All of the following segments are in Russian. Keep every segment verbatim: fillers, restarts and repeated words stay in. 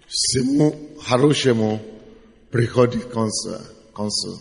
всему хорошему приходит к концу.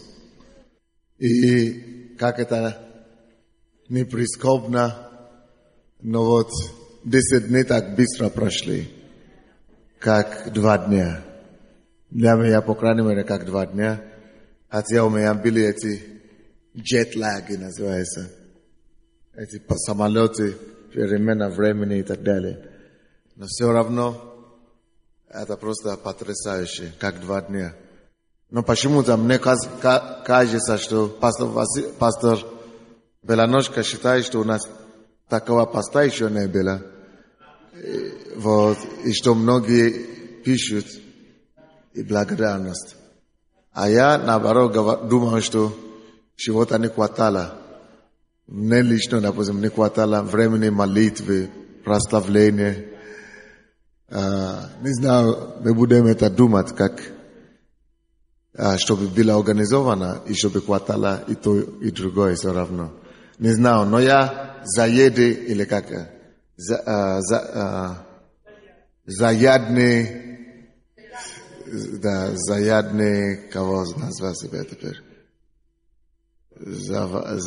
И как это не прискорбно, но вот десять дней так быстро прошли, как два дня. Для меня, по крайней мере, как два дня. Хотя у меня были эти джетлаги, называется. Эти самолеты, перемена времени и так далее. Но все равно это просто потрясающе, как два дня. Но почему-то мне кажется, что пастор, пастор Белоножка считает, что у нас такого поста еще не было. Вот, и что многие пишут и благодарность. А я, наоборот, думаю, что чего-то не хватало. Мне лично, допустим, не хватало времени молитвы, прославления. А, не знаю, мы будем это думать, как, а, чтобы было организовано, и чтобы хватало и то, и другое все равно. Не знаю, но я заеды, или как, за, а, за, а, заядный, да, заядный, кого назвать себя теперь? За,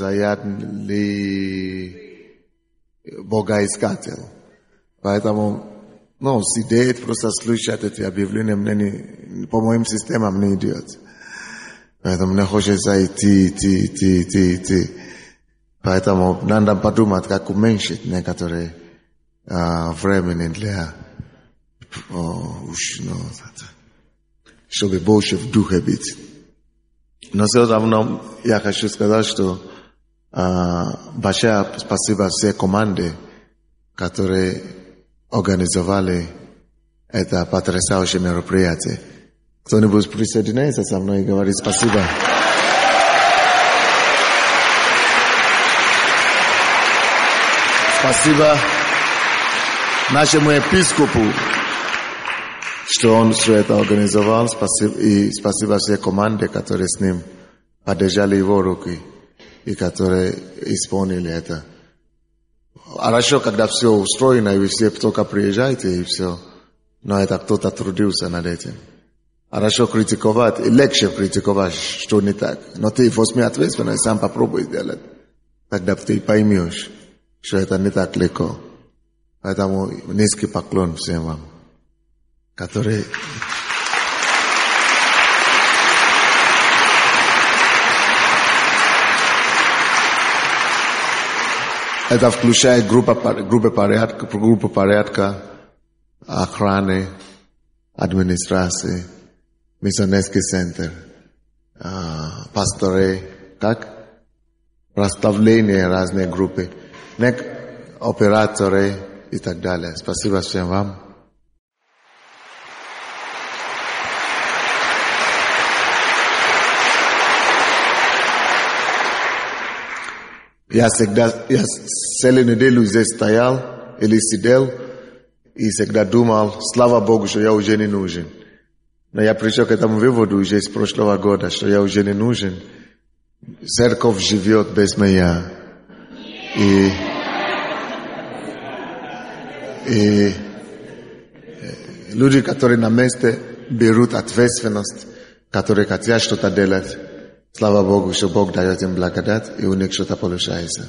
заядный богоискатель. Поэтому, ну, сидеть, просто слушать эти объявления, мне не, по моим системам не идет. Поэтому мне хочется идти, идти, идти, идти, идти. Поэтому надо подумать, как уменьшить некоторые а, времени для, о, уж, ну, чтобы больше в духе быть. Но все равно я хочу сказать, что а, большое спасибо всей команде, которые организовали это потрясающее мероприятие. Кто-нибудь присоединяется со мной и говорит спасибо. Спасибо нашему епископу, что он все это организовал. Спасибо, и спасибо всей команде, которые с ним поддержали его руки и которые исполнили это. Хорошо, когда все устроено, и вы все только приезжаете, и все. Но это кто-то трудился над этим. Хорошо критиковать, и легче критиковать, что не так. Но ты возьми ответственность, сам попробуй сделать. Тогда ты поймешь, что это не так легко. Поэтому низкий поклон всем вам, которые... Это включает группу, группу порядка, группу порядка, охраны, администрации, миссионерский центр, пасторы, как? Прославление разные группы, операторы и так далее. Спасибо всем вам. Я всегда, я целую неделю здесь стоял или сидел и всегда думал, слава Богу, что я уже не нужен. Но я пришел к этому выводу уже с прошлого года, что я уже не нужен. Церковь живет без меня. И, и люди, которые на месте берут ответственность, которые хотят что-то делать, слава Богу, что Бог дает им благодать, и у них что-то получается.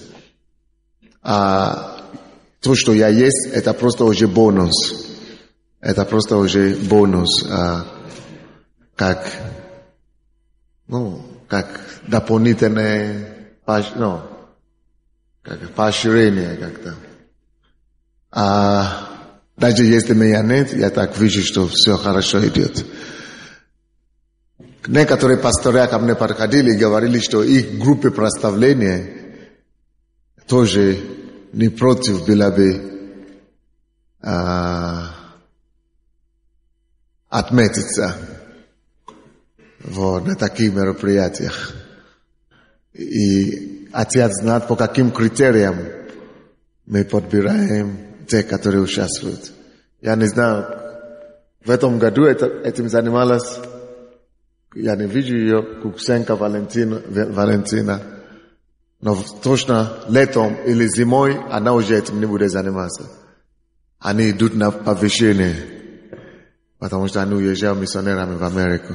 А то, что я есть, это просто уже бонус. Это просто уже бонус, а, как, ну, как дополнительное, ну, как поощрение как-то. А даже если меня нет, я так вижу, что все хорошо идет. Некоторые пастыря ко мне подходили и говорили, что их группы прославления тоже не против было бы а, отметиться вот, на таких мероприятиях. И хотят знать, по каким критериям мы подбираем тех, которые участвуют. Я не знаю, в этом году это, этим занималась, я не вижу ее, Куксенко Валентина, Валентина, но точно летом или зимой она уже этим не будет заниматься. Они идут на повышение. потому что они уезжали миссионерами в Америку.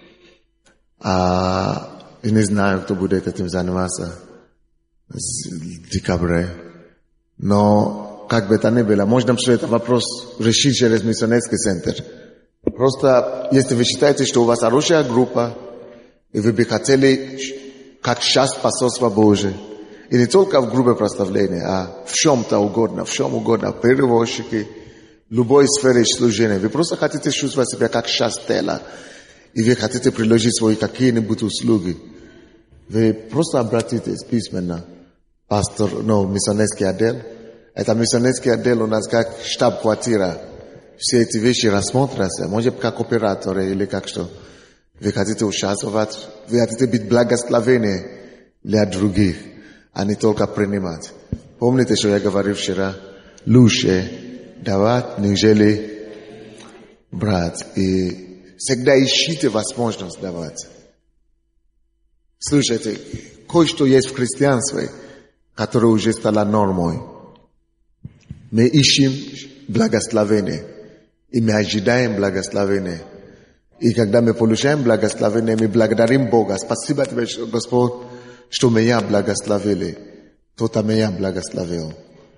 А, и не знаю, кто будет этим заниматься в декабре. Но, как бы это ни было, можно все это вопрос решить через миссионерский центр. Просто, если вы считаете, что у вас хорошая группа, и вы бы хотели, как часть посольства Божия, и не только в группе прославления, а в чем-то угодно, в чем угодно, перевозчики, любой сфере служения, вы просто хотите чувствовать себя как часть тела, и вы хотите приложить свои какие-нибудь услуги, вы просто обратитесь письменно. Пастор, ну, миссионерский отдел. Это миссионерский отдел у нас как штаб-квартира. Все эти вещи рассмотрятся. Может, как операторы или как что. Вы хотите участвовать, вы хотите быть благословенны для других, а не только принимать. Помните, что я говорил вчера? Лучше давать, нежели брать. И всегда ищите возможность давать. Слушайте, кое-что есть в христианстве, которое уже стало нормой. Мы ищем благословение, и мы ожидаем благословение. И когда мы получаем благословение, мы благодарим Бога. Спасибо тебе, Господь, что меня благословили. Кто-то меня благословил.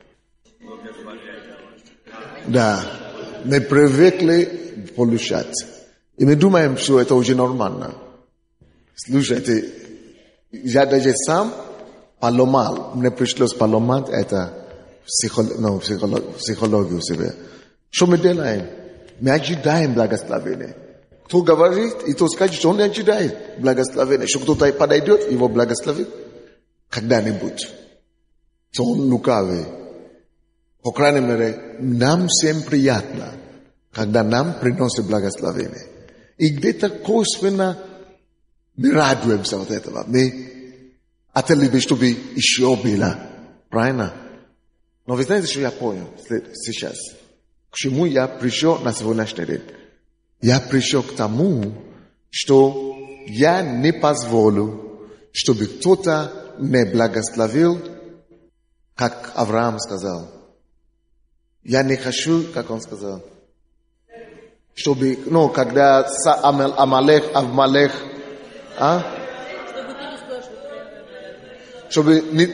Да, мы привыкли получать. И мы думаем, что это уже нормально. Слушайте, я даже сам поломал. Мне пришлось поломать это психолог, ну, психолог, психологию себе. Что мы делаем? Мы ожидаем благословения. Кто говорит, и кто скажет, что он не ожидает благословения. Что кто-то подойдет, его благословит когда-нибудь. Что он лукавый. По крайней мере, нам всем приятно, когда нам приносят благословение. И где-то косвенно мы радуемся от этого. Мы хотели бы, чтобы еще было. Правильно? Но вы знаете, что я понял сейчас? К чему я пришел на сегодняшний день? Я пришел к тому, что я не позволю, чтобы кто-то не благословил, как Авраам сказал. Я не хочу, как он сказал, чтобы, ну, когда Амалех, Авмалех, а? Чтобы не...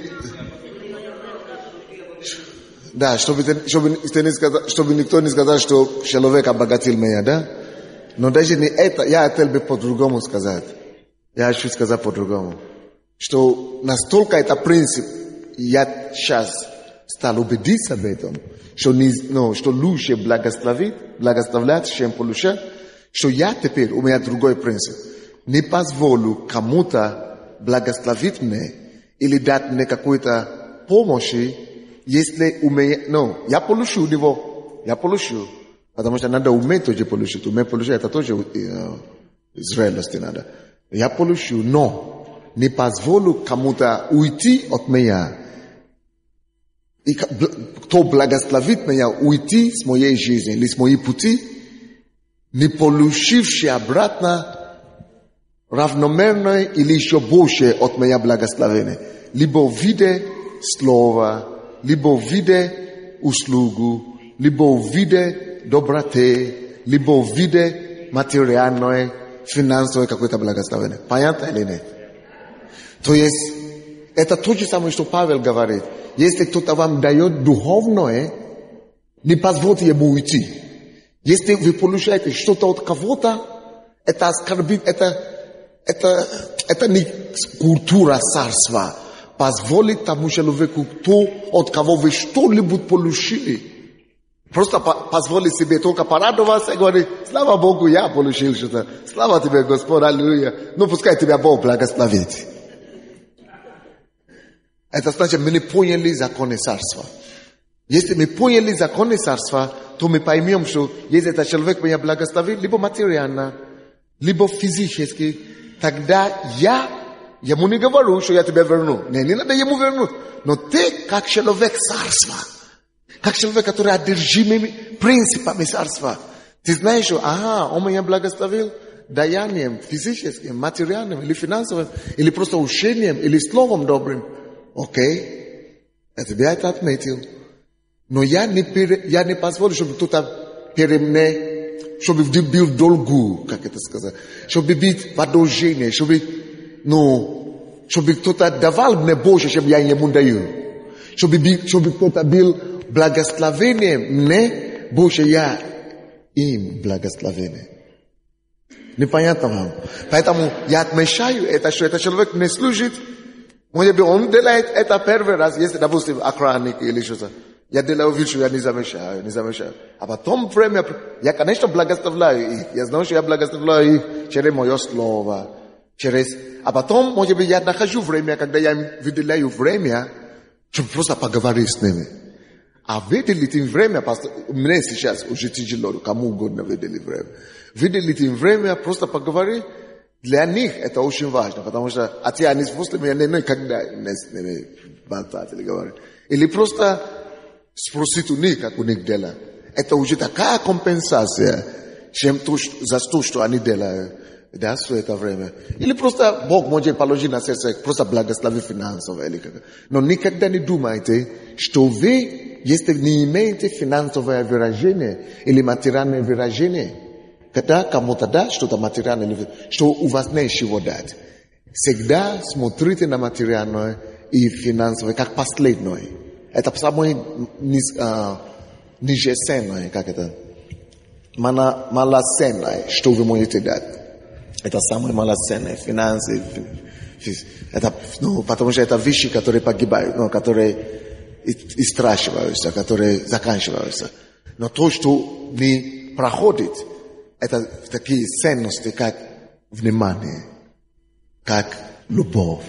Да, чтобы, чтобы, чтобы никто не сказал, что человек обогатил меня, да? Но даже не это, я хотел бы по-другому сказать. Я хочу сказать по-другому. Что настолько это принцип, я сейчас стал убедиться в этом, что, не, ну, что лучше благословить, благословлять, чем получать, что я теперь, у меня другой принцип. Не позволю кому-то благословить меня или дать мне какую-то помощь, если у меня, ну, я получу него, я получу, потому что надо уметь тоже получить, уметь получить, это тоже э, зрелости надо. Я получу, но не позволю кому-то уйти от меня. И кто благословит меня уйти с моей жизни или с моей пути, не получивши обратно равномерно или еще больше от меня благословения. Либо в виде слова, либо в виде услугу, либо в виде доброты, либо в виде материальной, финансовой какой-то благословения. Понятно или нет? То есть, это то же самое, что Павел говорит. Если кто-то вам дает духовное, не позвольте ему уйти. Если вы получаете что-то от кого-то, это оскорбит, это, это, это не культура царства. Позволить тому человеку, кто, от кого вы что-либо получили. Просто позволить себе только порадоваться и говорить, слава Богу, я получил что-то. Слава тебе, Господь, аллилуйя. Ну, пускай тебя Бог благословит. Это значит, мы не поняли законы царства. Если мы поняли законы царства, то мы поймем, что если этот человек меня благословит, либо материально, либо физически, тогда я ему не говорю, что я тебя верну. Не, не надо ему вернуть. Но ты, как человек царства, как человек, который одержимый принципами царства, ты знаешь, что, ага, он меня благословил даянием физическим, материальным, или финансовым, или просто учением, или словом добрым. Окей, я тебя это отметил. Но я не, пере, я не позволю, чтобы кто-то перед мне чтобы был долгу, как это сказать, чтобы быть в одолжении, чтобы, ну, чтобы кто-то давал мне больше, чем я ему даю. Чтобы, чтобы кто-то был благословением мне, больше я им благословение. Непонятно вам? Поэтому я отмечаю это, что этот человек не служит. Может быть, он делает это первый раз, если, допустим, охранник или что-то. Я делаю вид, что я не замечаю, не замечаю. А потом время, я, конечно, благословляю их. Я знаю, что я благословляю их через мое слово. Через... А потом, может быть, я нахожу время, когда я им выделяю время, чтобы просто поговорить с ними. А выделить им время, мне сейчас уже тяжело, кому угодно выделить время. Выделить им время, просто поговорить, для них это очень важно, потому что, а те они после меня никогда не с ними болтать или говорить. Или просто спросить у них, как у них дела. Это уже такая компенсация, чем то, за то, что они делают. Да, все это время. Или просто Бог может положить на сердце, просто благословить финансово. Или как. Но никогда не думайте, что вы, если не имеете финансовое выражение или материальное выражение, когда кому-то дать что-то материальное, что у вас нечего дать. Всегда смотрите на материальное и финансовое как последнее. Это самое низ, а, нижесенное, как это, малоценное, что вы можете дать. Это самое малоценное, финансы, это, ну, потому что это вещи, которые погибают, ну, которые истрачиваются, которые заканчиваются. Но то, что не проходит, это такие ценности, как внимание, как любовь,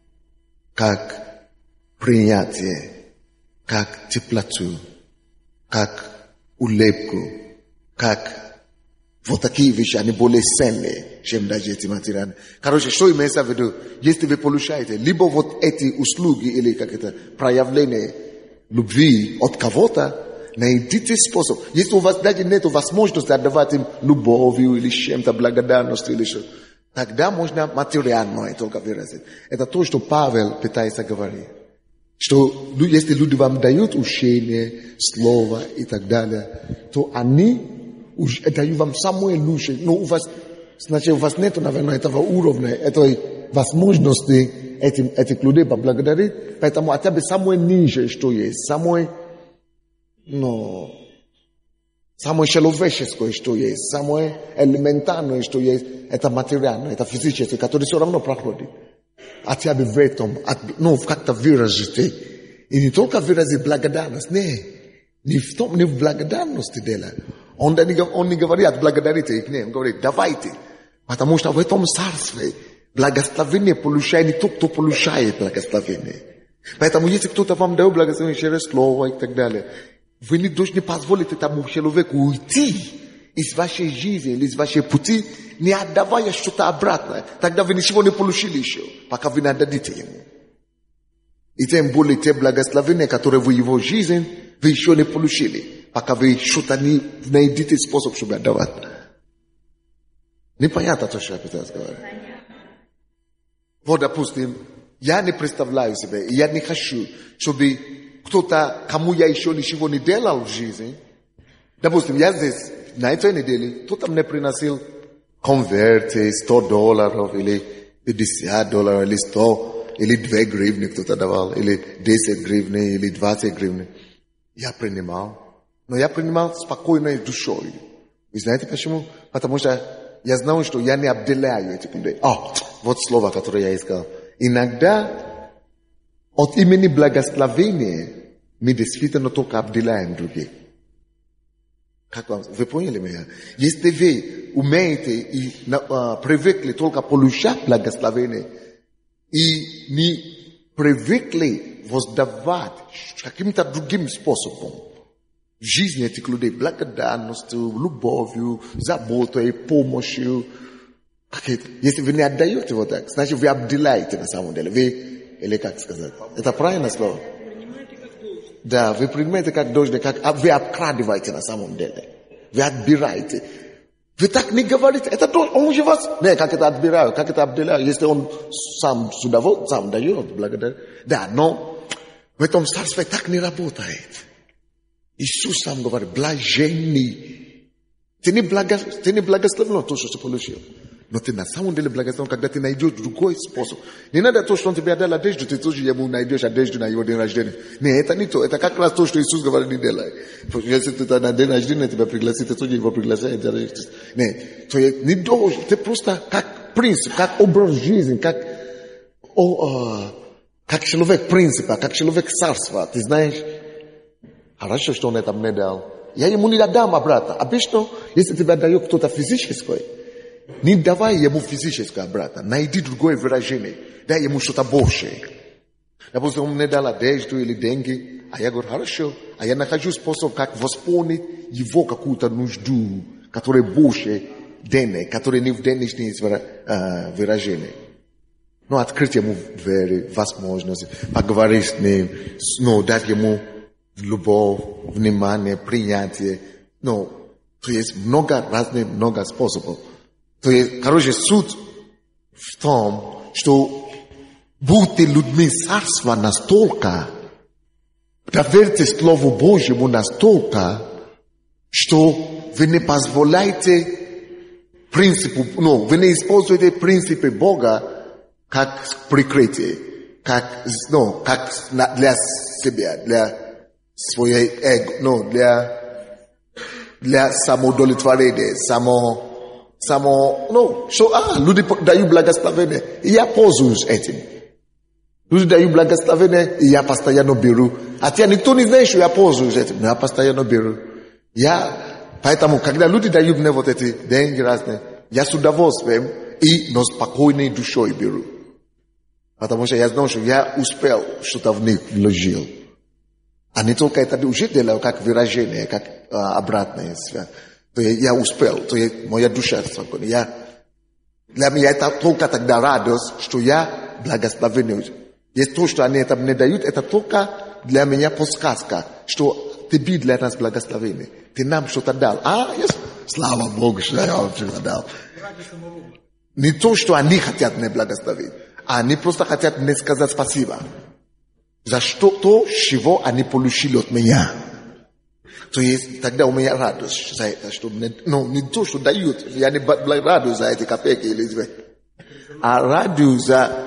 как принятие, как теплоту, как улыбку, как вот такие вещи, они более ценные, чем даже эти материальные. Короче, что имеется в виду? Если вы получаете либо вот эти услуги или как это проявление любви от кого-то, найдите способ. Если у вас даже нет возможности отдавать им любовью или чем-то, благодарностью или что, тогда можно материальное только выразить. Это то, что Павел пытается говорить. Что если люди вам дают учение, слово и так далее, то они дают вам самое лучшее. Но у вас, значит, у вас нет, наверное, этого уровня, этой возможности этим, этих людей поблагодарить. Поэтому хотя бы самое нижнее, что есть, самое, ну, самое человеческое, что есть, самое элементарное, что есть, это материальное, это физическое, которое все равно проходит. Хотя бы в этом, ну, как-то выразить. И не только выразить благодарность, не, не в том, не в благодарности дела. Он, он не говорит, отблагодарите их, не, он говорит, давайте. Потому что в этом царстве благословение получает не тот, кто получает благословение. Поэтому если кто-то вам дает благословение через слово и так далее, вы не должны позволить этому человеку уйти из вашей жизни или из вашей пути, не отдавая что-то обратно. Тогда вы ничего не получили еще, пока вы не отдадите ему. И тем более те благословения, которые в его жизни, вы еще не получили, пока вы что-то не найдете способ, чтобы отдавать. Непонятно то, что я пытаюсь говорить. Вот, допустим, я не представляю себе, я не хочу, чтобы кто-то, кому я еще ничего не делал в жизни, допустим, я здесь на этой неделе, кто-то мне приносил конверты, сто долларов, или пятьдесят долларов, или сто, или две гривны кто-то давал, или десять гривны, или двадцать гривны. Я принимал. Но я принимал спокойной душой. Вы знаете почему? Потому что я знал, что я не обделяю этих людей. О, вот слово, которое я искал. Иногда от имени благословения мы действительно только обделяем других. Как вам? Вы поняли меня? Если вы умеете и uh, привыкли только получать благословение и не привыкли воздавать каким-то другим способом в жизни этих людей, благодарностью, любовью, заботой, помощью. Если вы не отдаете вот так, значит вы обделяете на самом деле. Вы, или как сказать? Это правильное слово? Да, вы принимаете как должное, как а вы обкрадываете на самом деле. Вы отбираете. Вы так не говорите. Это он уже вас... Не, как это отбираю, как это обделяю, если он сам с удовольствием, сам дает, благодаря. Да, но в этом царстве так не работает. Иисус сам говорит, блаженны Ты не благословен то, что ты получил. Но ты на самом деле благословен, когда ты найдешь другой способ. Не надо то, что он тебе дал одежду, ты тоже ему найдешь одежду на его день рождения. Не, это не то. Это как раз то, что Иисус говорит, не делай. Если ты на день рождения тебя пригласит, ты тоже его приглашаешь. Не, то не должен. Ты просто как принцип, как образ жизни, как, о, как человек принципа, как человек царства. Ты знаешь, хорошо, что он это мне дал. Я ему не отдам обратно. Обычно, если тебе дает кто-то физическое, не давай ему физическое обратно. Найди другое выражение. Дай ему что-то большее. Допустим, он мне дал одежду или деньги, а я говорю, хорошо. А я нахожу способ, как восполнить его какую-то нужду, которая больше денег, которая не в денежные выражения. Ну, открыть ему двери, возможности, поговорить с ним, ну, дать ему любовь, внимание, принятие. Ну, то есть много разных, много способов. То есть, короче, суть в том, что будьте людьми царства настолько, доверьте Слову Божьему настолько, что вы не позволяете принципу, ну, вы не используете принципы Бога как прикрытие, как, ну, как для себя, для своей эго, ну, для, для самоудовлетворения, само Само, ну, что, а, люди дают благословение, и я пользуюсь этим. Люди дают благословение, и я постоянно беру. А тебя никто не знает, что я пользуюсь этим, но я постоянно беру. Я, поэтому, когда люди дают мне вот эти деньги разные, я с удовольствием и, но спокойной душой беру. Потому что я знаю, что я успел что-то в них вложил. А не только это уже делаю, как выражение, как а, обратная связь. То я, я успел, то я, моя душа спокойна. Я, для меня это только тогда радость, что я благословенный. Есть то, что они это мне дают, это только для меня подсказка, что ты для нас благословение. Ты нам что-то дал. А, yes. Слава Богу, что я вам что-то дал. Не то, что они хотят мне благословить, а они просто хотят мне сказать спасибо. За что то, чего они получили от меня. То есть тогда у меня радость за это, что мне, ну, не то, что дают, я не радуюсь за эти копейки или две, а радуюсь за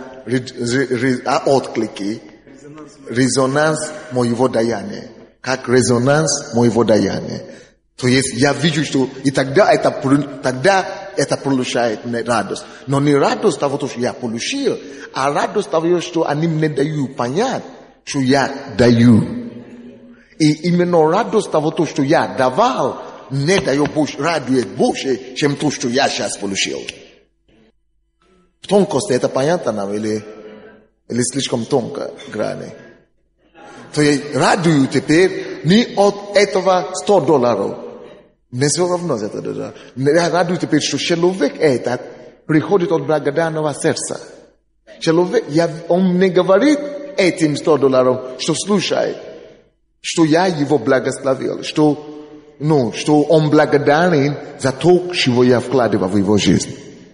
а отклики, резонанс моего даяния, как резонанс моего даяния. То есть я вижу, что и тогда это, тогда это получает мне радость. Но не радость того, что я получил, а радость того, что они мне дают понять, что я даю. И именно радость того, что я давал, не дает больше, радует больше, чем то, что я сейчас получил. В тонкости это понятно нам или, или слишком тонко грани? То я радую теперь не от этого сто долларов. Не все равно за это доллар. Я радую теперь, что человек этот приходит от благодарного сердца. Человек, я, он не говорит этим сто долларов, что слушает. Что я его благословил, что, ну, что он благодарен за то, чего я вкладывал в его жизнь.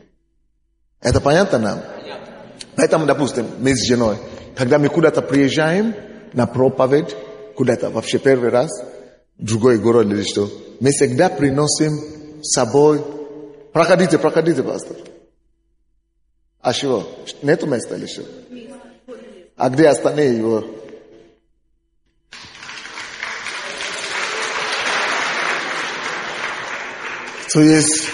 Это понятно нам? Поэтому, допустим, мы с женой, когда мы куда-то приезжаем на проповедь, куда-то вообще первый раз, другой город или что, мы всегда приносим с собой, проходите, проходите, пастор. А чего? Нету места или что? А где остальные его? То есть,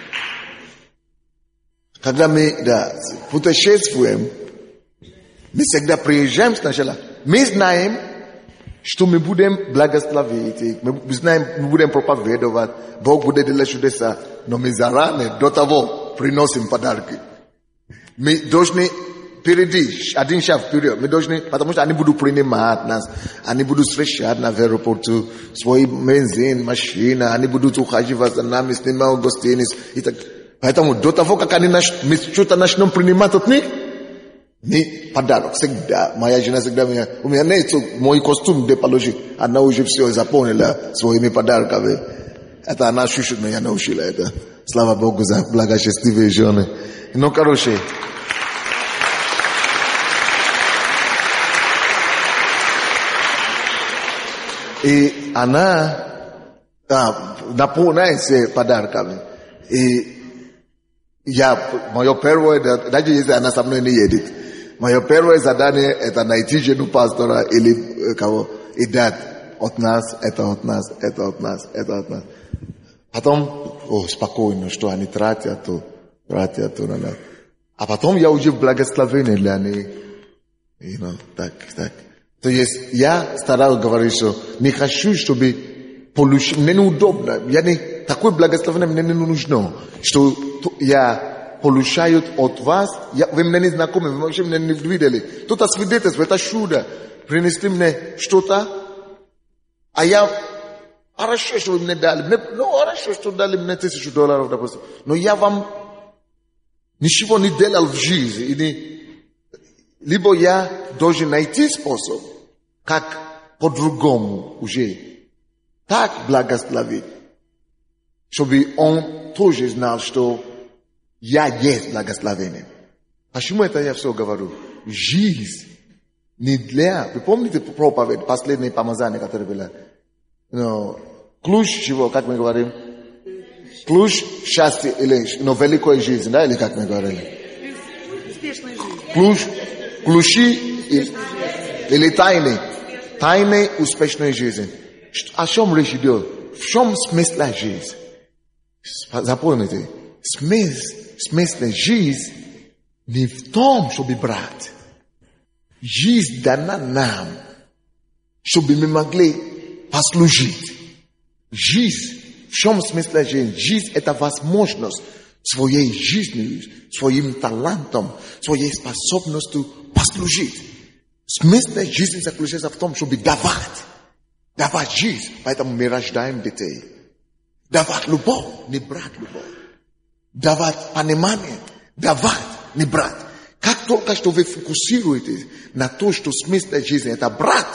когда мы да, путешествуем, мы всегда приезжаем сначала. Мы знаем, что мы будем благословить, мы знаем, мы будем проповедовать, Бог будет делать чудеса, но мы заранее до того приносим подарки. Мы должны впереди, один шаг вперед, мы должны, потому что они будут принимать нас, они будут встречать нас в аэропорту, свой бензин, машина, они будут ухаживать за нами, снимать гостиниц и так. Поэтому до того, как они наш, мы что-то начнем принимать от них, мы подарок всегда. Моя жена всегда меня, у меня нет мой костюм, где положить, она уже все заполнила своими подарками. Это она шушит меня научила это. Слава Богу за благочестивые жены. Ну, короче, и она а, наполняется подарками. И я, мое первое, даже если она со мной не едет, мое первое задание это найти жену пастора или кого и дать от нас, это от нас, это от нас, это от нас. Потом, о, спокойно, что они тратят то, тратят то на нас. А потом я уже в благословении для них. You know, так, так. То есть я стараюсь говорить, что не хочу, чтобы получить, мне неудобно. Я не, такое благословение мне не нужно, что я получаю от вас, я, вы мне не знакомы, вы вообще меня не видели. Кто-то свидетельствует, это чудо. Принесли мне что-то, а я, хорошо, что вы мне дали, мне, ну, хорошо, что дали мне тысячу долларов, допустим. Но я вам ничего не делал в жизни, и не, либо я должен найти способ, как по-другому уже так благословить, чтобы он тоже знал, что я есть благословение. Почему это я все говорю? Жизнь не для... Вы помните проповедь, последнее помазание, которое было? No, ключ чего, как мы говорим? Ключ счастья или no, великой жизни, да, или как мы говорили? Успешной жизни. Ключ, ключи или, или тайны. Тайны успешной жизни. О чем речь идет? В чем смысл жизни? Запомните, смысл, смысл жизни не в том, чтобы брать. Жизнь дана нам, чтобы мы могли послужить. Жизнь, в чем смысл жизни? Жизнь это возможность своей жизнью, своим талантом, своей способностью послужить. Смысл жизни заключается в том, чтобы давать. Давать жизнь. Поэтому мы рождаем детей. Давать любовь, не брать любовь. Давать понимание, давать, не брать. Как только что вы фокусируетесь на то, что смысл жизни это брать,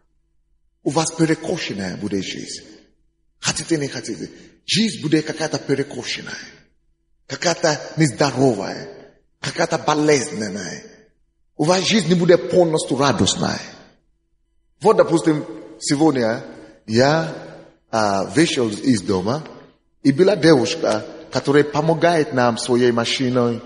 у вас перекошенная будет жизнь. Хотите, не хотите. Жизнь будет какая-то перекошенная. Какая-то нездоровая. Какая-то болезненная. У вас жизнь не будет полностью радостная. Вот, допустим, сегодня я а, вышел из дома, и была девушка, которая помогает нам своей машиной,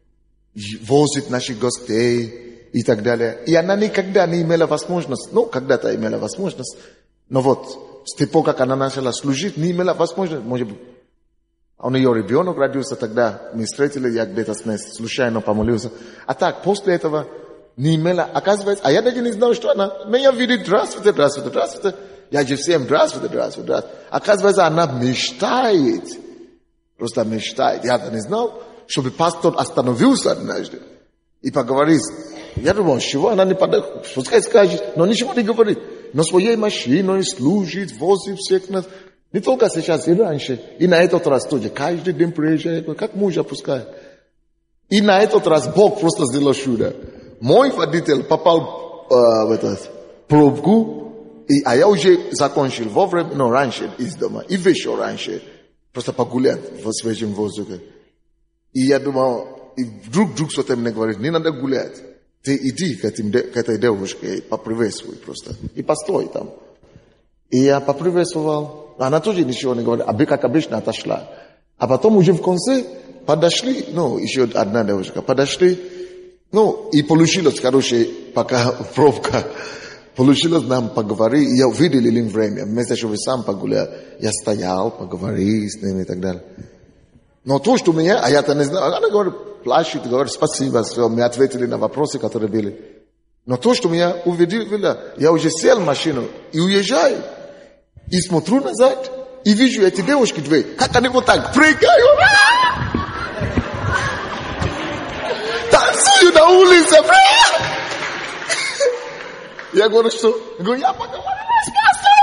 возит наших гостей и так далее. И она никогда не имела возможность, ну, когда-то имела возможность, но вот с тех пор, как она начала служить, не имела возможность, может быть, у нее ребенок родился, тогда мы встретили, я где-то с ней случайно помолился. А так, после этого не имела, оказывается, а я даже не знал, что она меня видит, здравствуйте, здравствуйте, здравствуйте. Я же всем здравствуйте, здравствуйте, здравствуйте. Оказывается, она мечтает, просто мечтает. Я не знал, чтобы пастор остановился однажды и поговорит. Я думал, чего она не подает, пускай скажет, но ничего не говорит. Но своей машиной служит, возит всех нас. Не только сейчас, и раньше. И на этот раз тоже. Каждый день приезжает, как муж опускает. И на этот раз Бог просто сделал чудо. Мой водитель попал э, в этот пробку, и, а я уже закончил вовремя, но раньше из дома. И вышел раньше. Просто погулять в свежем воздухе. И я думал, и вдруг, вдруг что-то мне говорит, не надо гулять. Ты иди к, этим, к этой девушке и поприветствуй просто. И постой там. И я поприветствовал. Она тоже ничего не говорит, а как обычно отошла. А потом уже в конце подошли, ну, еще одна девушка, подошли, ну, и получилось, короче, пока пробка, получилось нам поговорить, и я выделил им время, вместо чтобы сам погулял, я стоял, поговорил с ними и так далее. Но то, что меня, а я-то не знал, она говорит, плачет, говорит, спасибо, все, мы ответили на вопросы, которые были. Но то, что меня увидела, я уже сел в машину и уезжаю. И смотрю назад, и вижу эти девушки две, как они вот так прыгают. Танцую на улице. Я говорю, что? Я говорю, я поговорю с пастором,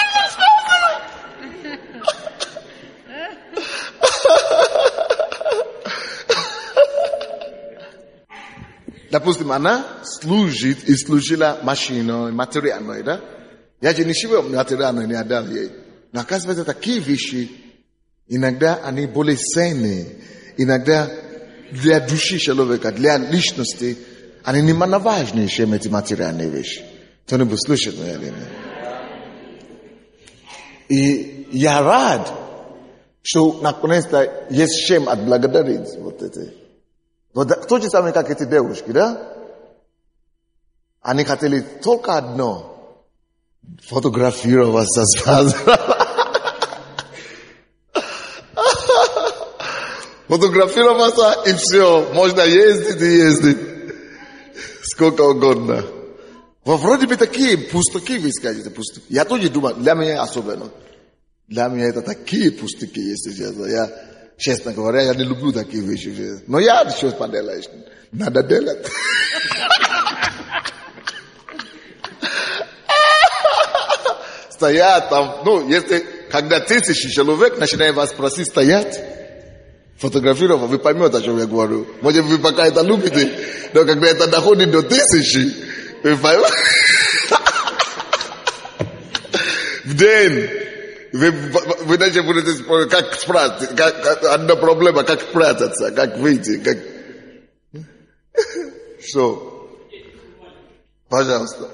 я поговорю с пастором. Допустим, она служит и служила машиной, материальной, да? Я же ничего материального не отдал ей. Но оказывается, такие вещи, иногда они более ценные. Иногда для души человека, для личности, они не важнее, чем эти материальные вещи. Кто-нибудь слышит меня или нет? И я рад, что наконец-то есть чем отблагодарить. Вот это. Вот то же самое, как эти девушки, да? Они хотели только одно — фотографироваться сразу. Фотографироваться и все. Можно ездить и ездить. Сколько угодно. Вы вроде бы такие пустяки, вы скажете, пустяки. Я тоже думаю, для меня особенно. Для меня это такие пустяки, если честно. Я, честно говоря, я не люблю такие вещи. Но я что поделаешь? Надо делать. Стоят там, ну, если, когда тысячи человек начинают вас просить стоять, фотографировать, вы поймете, о чем я говорю. Может, вы пока это любите, но когда это доходит до тысячи, вы поймете. В день вы, вы даже будете, как спрятаться, как, одна проблема, как спрятаться, как выйти, как... Что? Пожалуйста.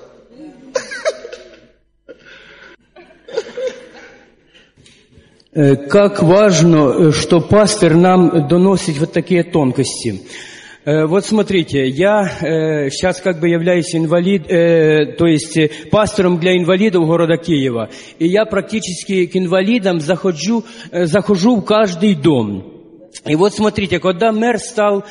Как важно, что пастор нам доносит вот такие тонкости. Вот смотрите, я сейчас как бы являюсь инвалид, то есть пастором для инвалидов города Киева. И я практически к инвалидам захожу, захожу в каждый дом. И вот смотрите, когда мэр стал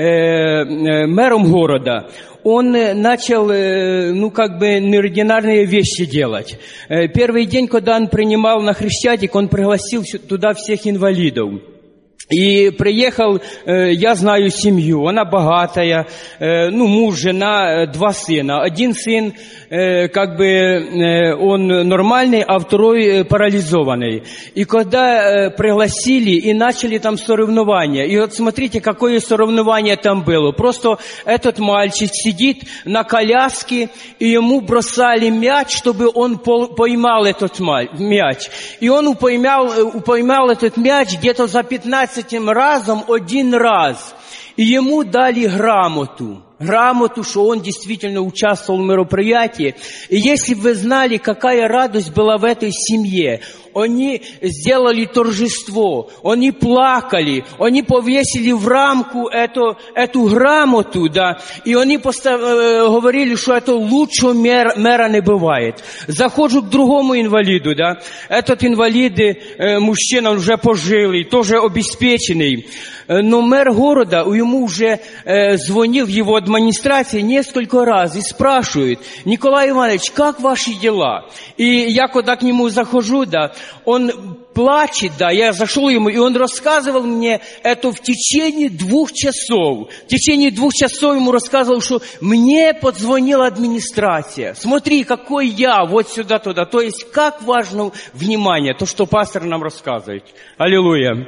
мэром города, он начал, ну, как бы, неординарные вещи делать. Первый день, когда он принимал на Хрещатик, он пригласил туда всех инвалидов. И приехал, я знаю семью, она богатая, ну, муж, жена, два сына. Один сын, как бы, он нормальный, а второй парализованный. И когда пригласили и начали там соревнования, и вот смотрите, какое соревнование там было. Просто этот мальчик сидит на коляске, и ему бросали мяч, чтобы он поймал этот мяч. И он поймал, поймал этот мяч где-то за пятнадцать разом один раз. И ему дали грамоту. Грамоту, что он действительно участвовал в мероприятии. И если бы вы знали, какая радость была в этой семье. Они сделали торжество, они плакали, они повесили в рамку эту, эту грамоту, да, и они постав, э, говорили, что это лучшего мер, мэра не бывает. Захожу к другому инвалиду, да, этот инвалид, э, мужчина уже пожилый, тоже обеспеченный, э, но мэр города, ему уже э, звонил в его администрации несколько раз и спрашивает: Николай Иванович, как ваши дела? И я когда к нему захожу, да, он плачет, да, я зашел ему, и он рассказывал мне это в течение двух часов. В течение двух часов ему рассказывал, что мне позвонила администрация. Смотри, какой я, вот сюда, туда. То есть, как важно внимание, то, что пастор нам рассказывает. Аллилуйя.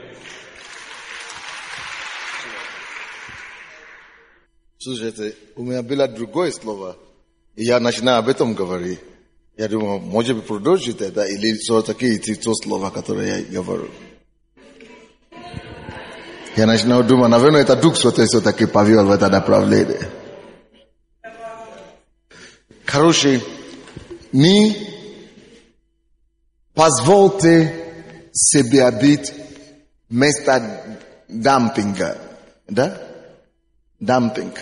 Слушайте, у меня было другое слово, и я начинаю об этом говорить. Я думаю, может быть, продолжить это, или все-таки идти то слово, которое я говорю. Я начинаю думать, наверное, это Дух Святой все-таки повел в это направление. Короче, не позвольте себе быть вместо дампинга. Да? Дампинг.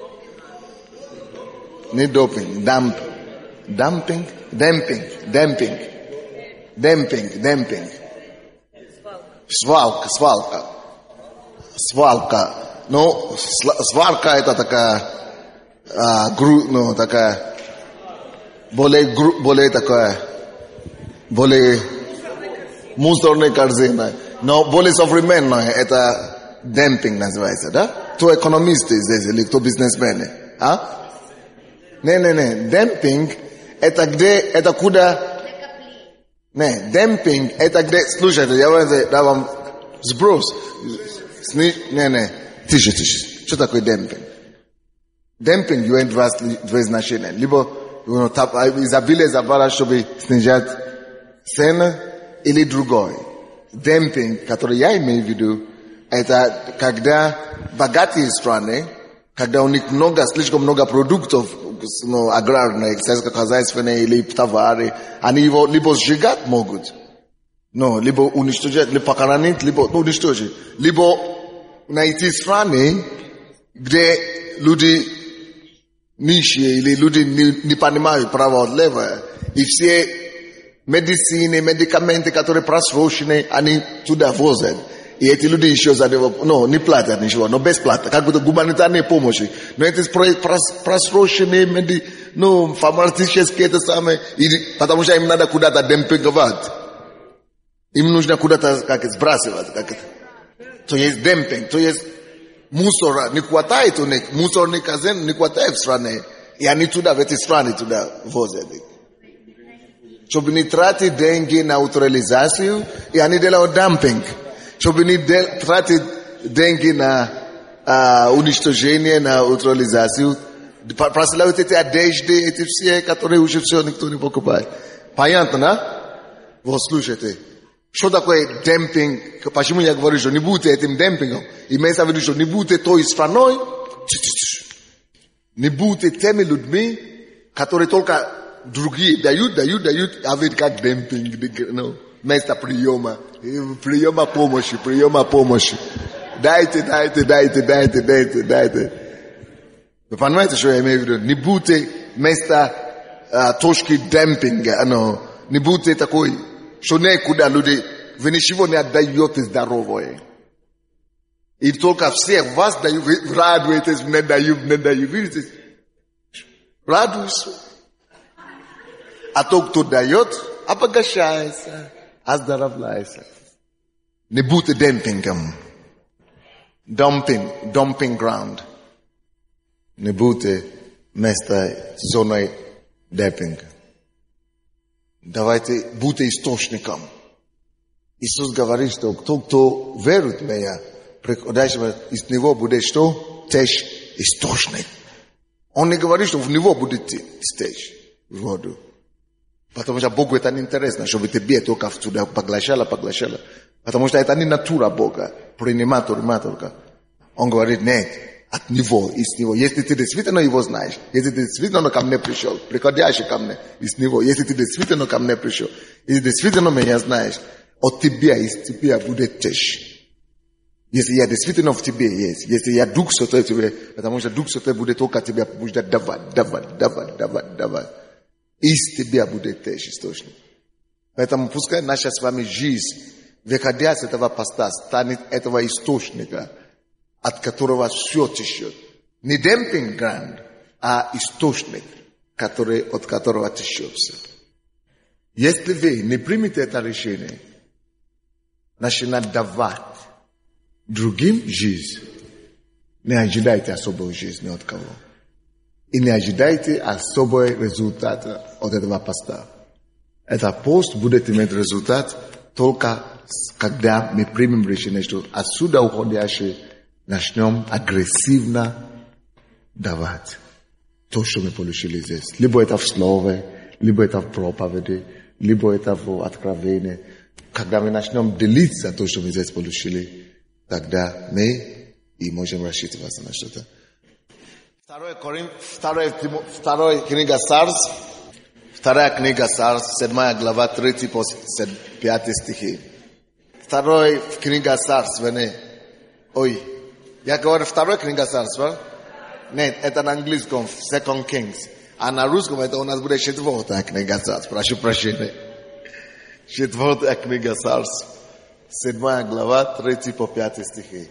Не допинг, дамп. Дампинг, демпинг, демпинг, демпинг, демпинг. Свалка, свалка. Свалка. Ну, свалка это такая, а, гру, ну, такая, более, гру, более такая, более мусорная корзина. Но более современная, это демпинг называется, да? Кто экономисты здесь или кто бизнесмены? А? Не-не-не, демпинг это где, это куда? Не, демпинг это где, слушайте, я вам сброс. Не-не, тише, тише. Что такое демпинг? Демпинг имеет два, два значения. Либо изобилие забора, чтобы снижать цены, или другой. Демпинг, который я имею в виду, это когда богатые страны, когда у них много, слишком много продуктов, ну, аграрные, сельскохозяйственные или товары, они его либо сжигать могут, Ну, либо уничтожать, либо похоронить, либо ну, уничтожить. Либо найти страны, где люди нищие или люди не, не понимают право от лева. И все медицины, медикаменты, которые просрочены, они туда возят. И эти люди еще за него, ну, не платят ничего, но бесплатно, как будто гуманитарные помощи. Но эти просроченные, меди, ну, фармацевтические, это самое, и, потому что им надо куда-то демпинговать. Им нужно куда-то, как сбрасывать, как это. То есть демпинг, то есть мусора не хватает у них, мусорный казен не хватает в стране. И они туда, в эти страны туда возят. Чтобы не тратить деньги на утилизацию, и они делают дампинг. Чтобы не тратить деньги на uh, уничтожение, на утилизацию. Просылают эти одежды, эти все, которые уже все никто не покупает. Понятно, да? Вот слушайте. Что такое демпинг? Почему я говорю, что не будете этим демпингом? Имеется в виду, что не будете той страной, не будете теми людьми, которые только другие дают, дают, дают, а ведь как демпинг, ну, место приема, приема помощи, приема помощи. Дайте, дайте, дайте, дайте, дайте, дайте. Вы понимаете, что я имею в виду? Не будете место а, точки демпинга, ну, не будете такой, что некуда люди, вы ничего не отдаете здоровое. И только всех вас дают, вы радуетесь, не дают, не дают. Видите? Радуйся. А тот, кто дает, обогащается, оздоровляется. Не будьте демпингом. Dumping, dumping ground. Не будьте место зоной демпинга. Давайте будьте источником. Иисус говорит, что кто, кто верует в меня, из него будет что? Течь источник. Он не говорит, что в него будет течь воду. Потому что Богу это не интересно, чтобы тебе только туда поглощало, поглощало. Потому что это не натура Бога. Принимать, принимать только. Он говорит, нет, от него, из него. Если ты действительно его знаешь, если ты действительно ко мне пришел, приходящий ко мне из него, если ты действительно ко мне пришел, если действительно меня знаешь, от тебя, из тебя будет течь. Если я действительно в тебе есть, если я Дух Святой в тебе, потому что Дух Святой будет только тебя будет давать, давать, давать, давать, давать. Из тебя будет течь источник. Поэтому пускай наша с вами жизнь, выходя с этого поста, станет этого источника, от которого все течет. Не демпинг гранд, а источник, который, от которого течет все. Если вы не примете это решение, начинать давать другим жизнь, не ожидайте особой жизни от кого. И не ожидайте особый результат от этого поста. Этот пост будет иметь результат только когда мы примем решение, что отсюда уходящие начнем агрессивно давать то, что мы получили здесь. Либо это в слове, либо это в проповеди, либо это в откровении. Когда мы начнем делиться то, что мы здесь получили, тогда мы и можем рассчитываться на что-то. Второе, Корин, второе, второе книга Царств, вторая книга Царств, седьмая глава, третий по пятый стихи. Второе книга Царств, не, ой, я говорю вторая книга Царств, нет, это на английском, Second Kings, а на русском это у нас будет четвертая книга Царств, прошу прощения. Четвертая книга Царств, седьмая глава, третий по пятый стихи.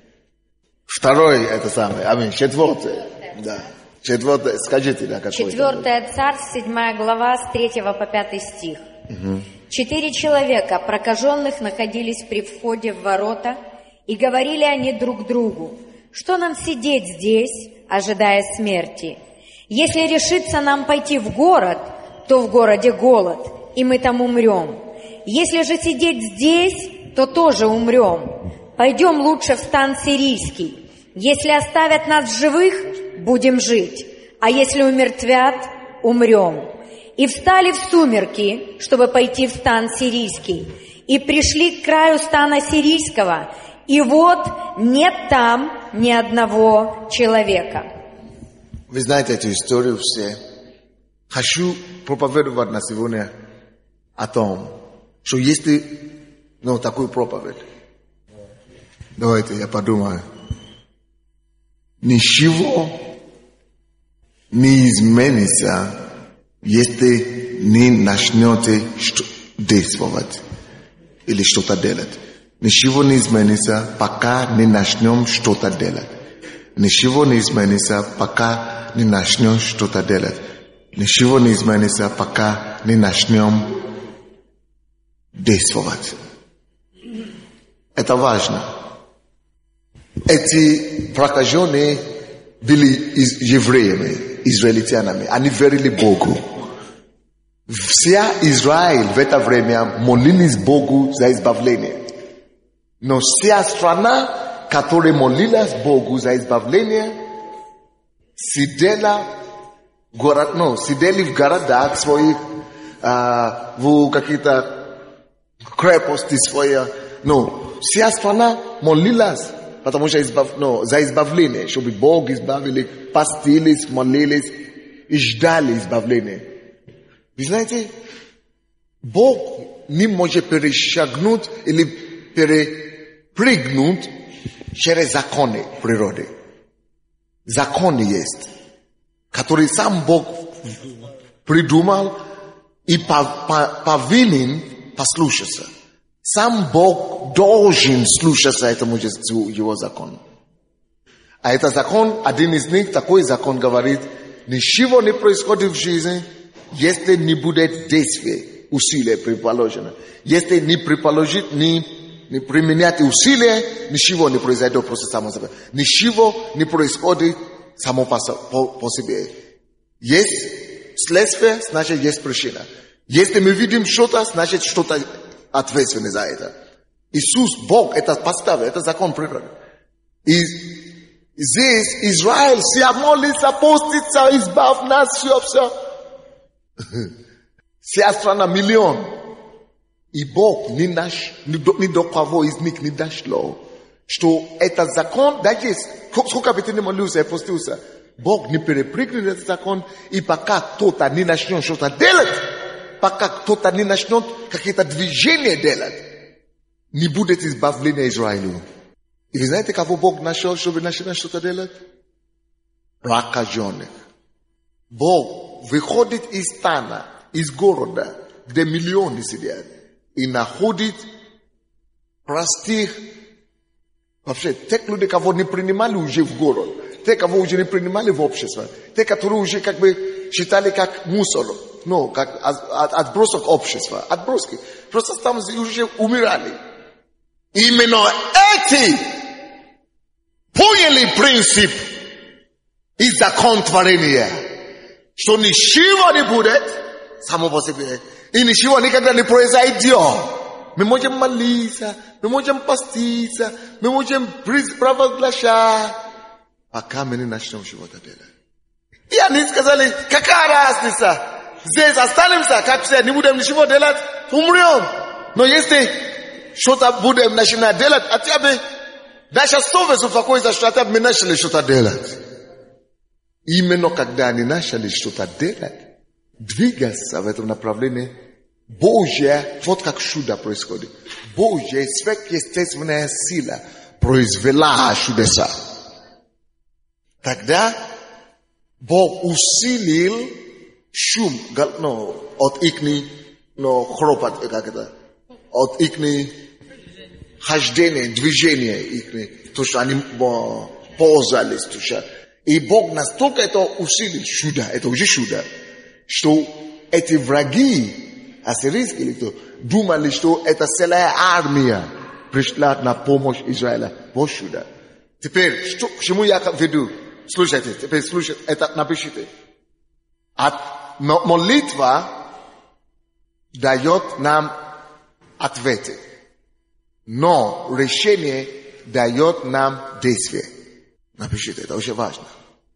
Второй это самое, аминь, четвертое. Да. Четвертое, скажите, да, какое. Четвертая Царств, седьмая глава, с третьего по пятый стих. Угу. Четыре человека, прокаженных, находились при входе в ворота, и говорили они друг другу: что нам сидеть здесь, ожидая смерти? Если решится нам пойти в город, то в городе голод, и мы там умрем. Если же сидеть здесь, то тоже умрем. Пойдем лучше в стан сирийский. Если оставят нас живых, будем жить, а если умертвят, умрем. И встали в сумерки, чтобы пойти в стан сирийский, и пришли к краю стана сирийского, и вот нет там ни одного человека. Вы знаете эту историю все. Хочу проповедовать на сегодня о том, Что если, ну, такую проповедь, давайте я подумаю, ничего не изменится, если не начнете действовать или что-то делать. Ничего не изменится, пока не начнем что-то делать. Ничего не изменится, пока не начнем что-то делать. Ничего не изменится, пока не начнем действовать. Это важно. Эти прокаженные были из, евреями, израильтянами. Они верили Богу. Вся Израиль в это время молились Богу за избавление. Но вся страна, которая молилась Богу за избавление, сидела, город, ну, сидели в городах своих, а, в какие-то крепости свои. Ну, вся страна молилась, потому что избав, ну, за избавление, чтобы Бог избавили, постились, молились и ждали избавления. Вы знаете, Бог не может перешагнуть или перепрыгнуть через законы природы. Законы есть, которые сам Бог придумал и повинен послушаться. Сам Бог должен слушаться этому его закону. А этот закон, один из них, такой закон говорит, ничего не происходит в жизни, если не будет действия, усилия приложено. Если не приложить, не, не применять усилия, ничего не произойдет просто само собой. Ничего не происходит само по, по, по себе. Есть следствие, значит есть причина. Если мы видим что-то, значит что-то ответственное за это. Иисус, Бог, это поставил, это закон природы. И здесь Израиль все молится, постится, избавь нас, все, все. Вся страна миллион. И Бог ни, наш, ни, до, ни до кого из них не дошло, что этот закон, даже сколько бы ты не молился и постился, Бог не перепрыгнет этот закон, и пока кто-то не начнет что-то делать, пока кто-то не начнет какие-то движения делать, не будет избавления Израилю. И вы знаете, кого Бог нашел, чтобы начинать что-то делать? Прокаженных. Бог выходит из стана, из города, где миллионы сидят, и находит простых, вообще, тех людей, кого не принимали уже в город, те, кого уже не принимали в общество, те, которые уже как бы считали как мусор, ну, как отбросок общества, отброски, просто там уже умирали. Именно эти поняли принцип и закон творения, что ничего не будет само по себе, и ничего никогда не произойдет. Мы можем молиться, мы можем поститься, мы можем провозглашать, пока мы не начнем чего-то делать. И они сказали, какая разница? Здесь останемся, как все, не будем ничего делать, умрем. Но если что-то будем начинать делать, хотя бы даже совесть успокоится, что хотя бы мы начали что-то делать. Именно когда они начали что-то делать, двигаться в этом направлении, Божья, вот как чудо происходит. Божья сверхъестественная сила произвела чудеса. Тогда Бог усилил шум, ну, от их, ну, хропот, как это, от их хождения, движения их, то, что они ползались, то, что... И Бог настолько это усилил, чудо, это уже чудо, что эти враги, ассирийские, или кто, думали, что это целая армия пришла на помощь Израиля. Вот чудо. Теперь, что, к чему я веду? Слушайте, теперь слушайте, это напишите. От, но молитва дает нам ответы, но решение дает нам действие. Напишите, это очень важно.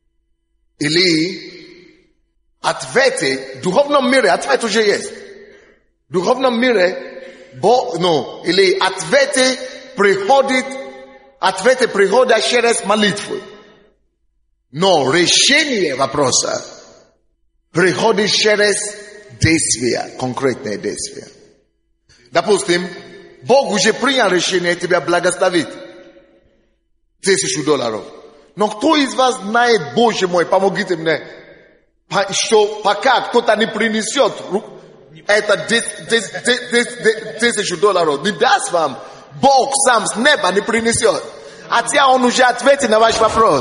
Или ответы в духовном мире, ответ уже есть. В духовном мире, Бог, ну, или ответы приходят, ответы приходят через молитву. Но решение вопроса приходит через действия, конкретные действия. Допустим, Бог уже принял решение тебя благословить. Тысячу долларов. Но кто из вас знает, Боже мой, помогите мне, что пока кто-то не принесет это тысячу долларов, не даст вам, Бог сам с неба не принесет. Хотя Он уже ответил на ваш вопрос.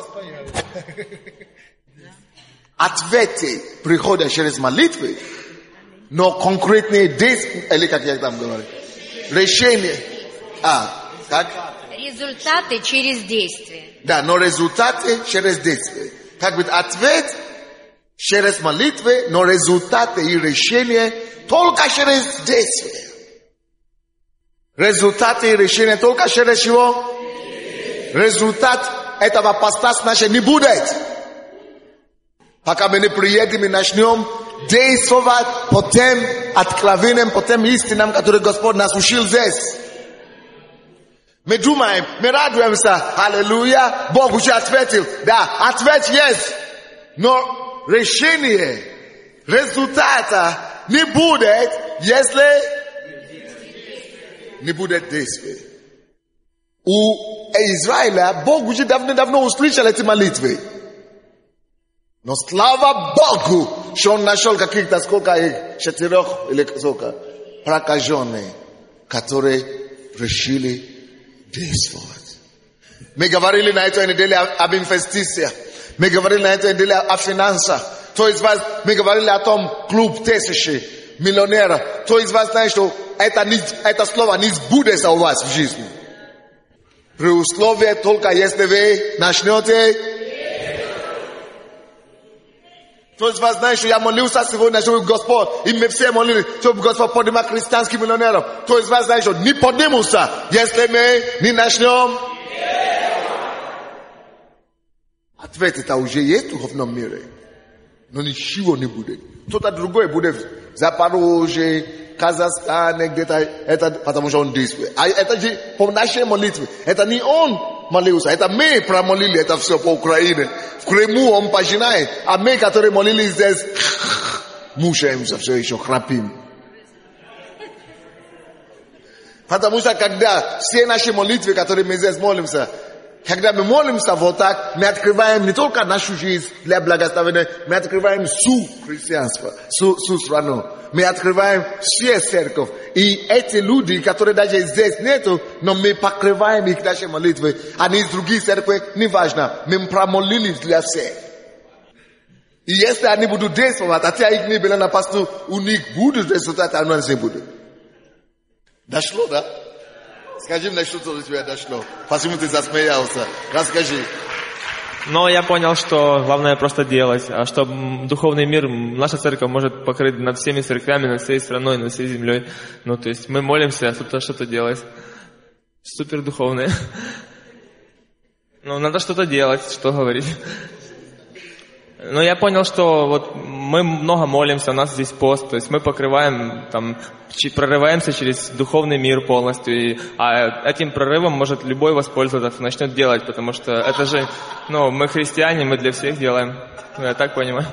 Ответы приходят через молитвы, но конкретные действия, или как я там говорю, решения. А, как? Результаты через действие. Да, но результаты через действие. Как бы ответ через молитвы, но результаты и решения только через действие. Результаты и решения только через чего? Результат этого постас наше не будет. Пока мы не приедем и начнем действовать по тем откровениям, по тем истинам, которые Господь нас учил здесь. Мы думаем, мы радуемся, аллилуйя, Бог уже ответил. Да, ответ есть, но решение результата не будет, если не будет действия. У Израиля Бог уже давно-давно услышал эти молитвы. Но слава Богу, что Он нашел каких-то, сколько их, четырех или сколько, прокаженных, которые решили действовать. Мы говорили на этой неделе об инвестициях. Мы говорили на этой неделе о финансах. Кто из вас, мы говорили о том клуб тысячи миллионеров. Кто из вас знает, что это, не, это слово не сбудется у вас в жизни. При условии только если вы начнете. Кто из вас знает, что я молился сегодня, чтобы Господь, и мы все молились, чтобы Господь поднимал христианских миллионеров. Кто из вас знает, что не поднимутся, если мы не начнем? Ответ это уже есть в духовном мире. Но ничего не будет. Кто-то другой будет в Запорожье, Казахстане, где-то, это потому что он действует. А это же по нашей молитве. Это не он молился, это мы промолили это все по Украине. В Крыму он пожинает, а мы, которые молились здесь, мучаемся все еще, храпим. Потому что когда все наши молитвы, которые мы здесь молимся, когда мы молимся вот так, мы открываем не только нашу жизнь для благословения, мы открываем всю христианство, всю, всю страну. Мы открываем все церковь. И эти люди, которые даже здесь нету, но мы покрываем их нашей молитвы. Они из других церквей, неважно. Мы промолились для всех. И если они будут действовать, хотя их не было на посту, у них будут результаты, а у нас не будут. Дошло, да? Скажи мне, что до тебя дошло. Почему ты засмеялся? Расскажи. Но я понял, что главное просто делать, а что духовный мир, наша церковь может покрыть над всеми церквями, над всей страной, над всей землей. Ну, то есть мы молимся, а кто-то что-то делает. Супер духовные. Ну, надо что-то делать, что говорить. Но я понял, что вот мы много молимся, у нас здесь пост, то есть мы покрываем, там, прорываемся через духовный мир полностью, и, а этим прорывом может любой воспользоваться, начнет делать, потому что это же, ну, мы христиане, мы для всех делаем, я так понимаю.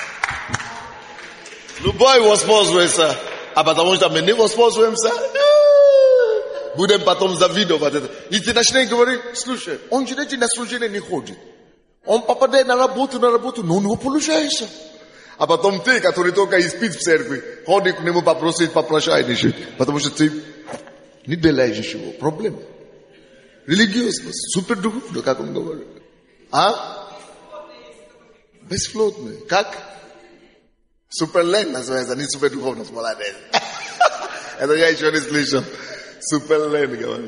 Любой воспользуется, а потому что мы не воспользуемся, будем потом завидовать это. И ты начнешь говорить, слушай, он же на служение не ходит. Он попадает на работу, на работу, но у него получается. А потом ты, который только и спит в церкви, ходи к нему попросить, попрощай, потому что ты не делаешь ничего. Проблема. Религиозность, супердуховно, как он говорит. А? Бесплотный. Как? Суперлен называется, не супердуховность, молодец. Это я еще не слышал. Суперлен говорит.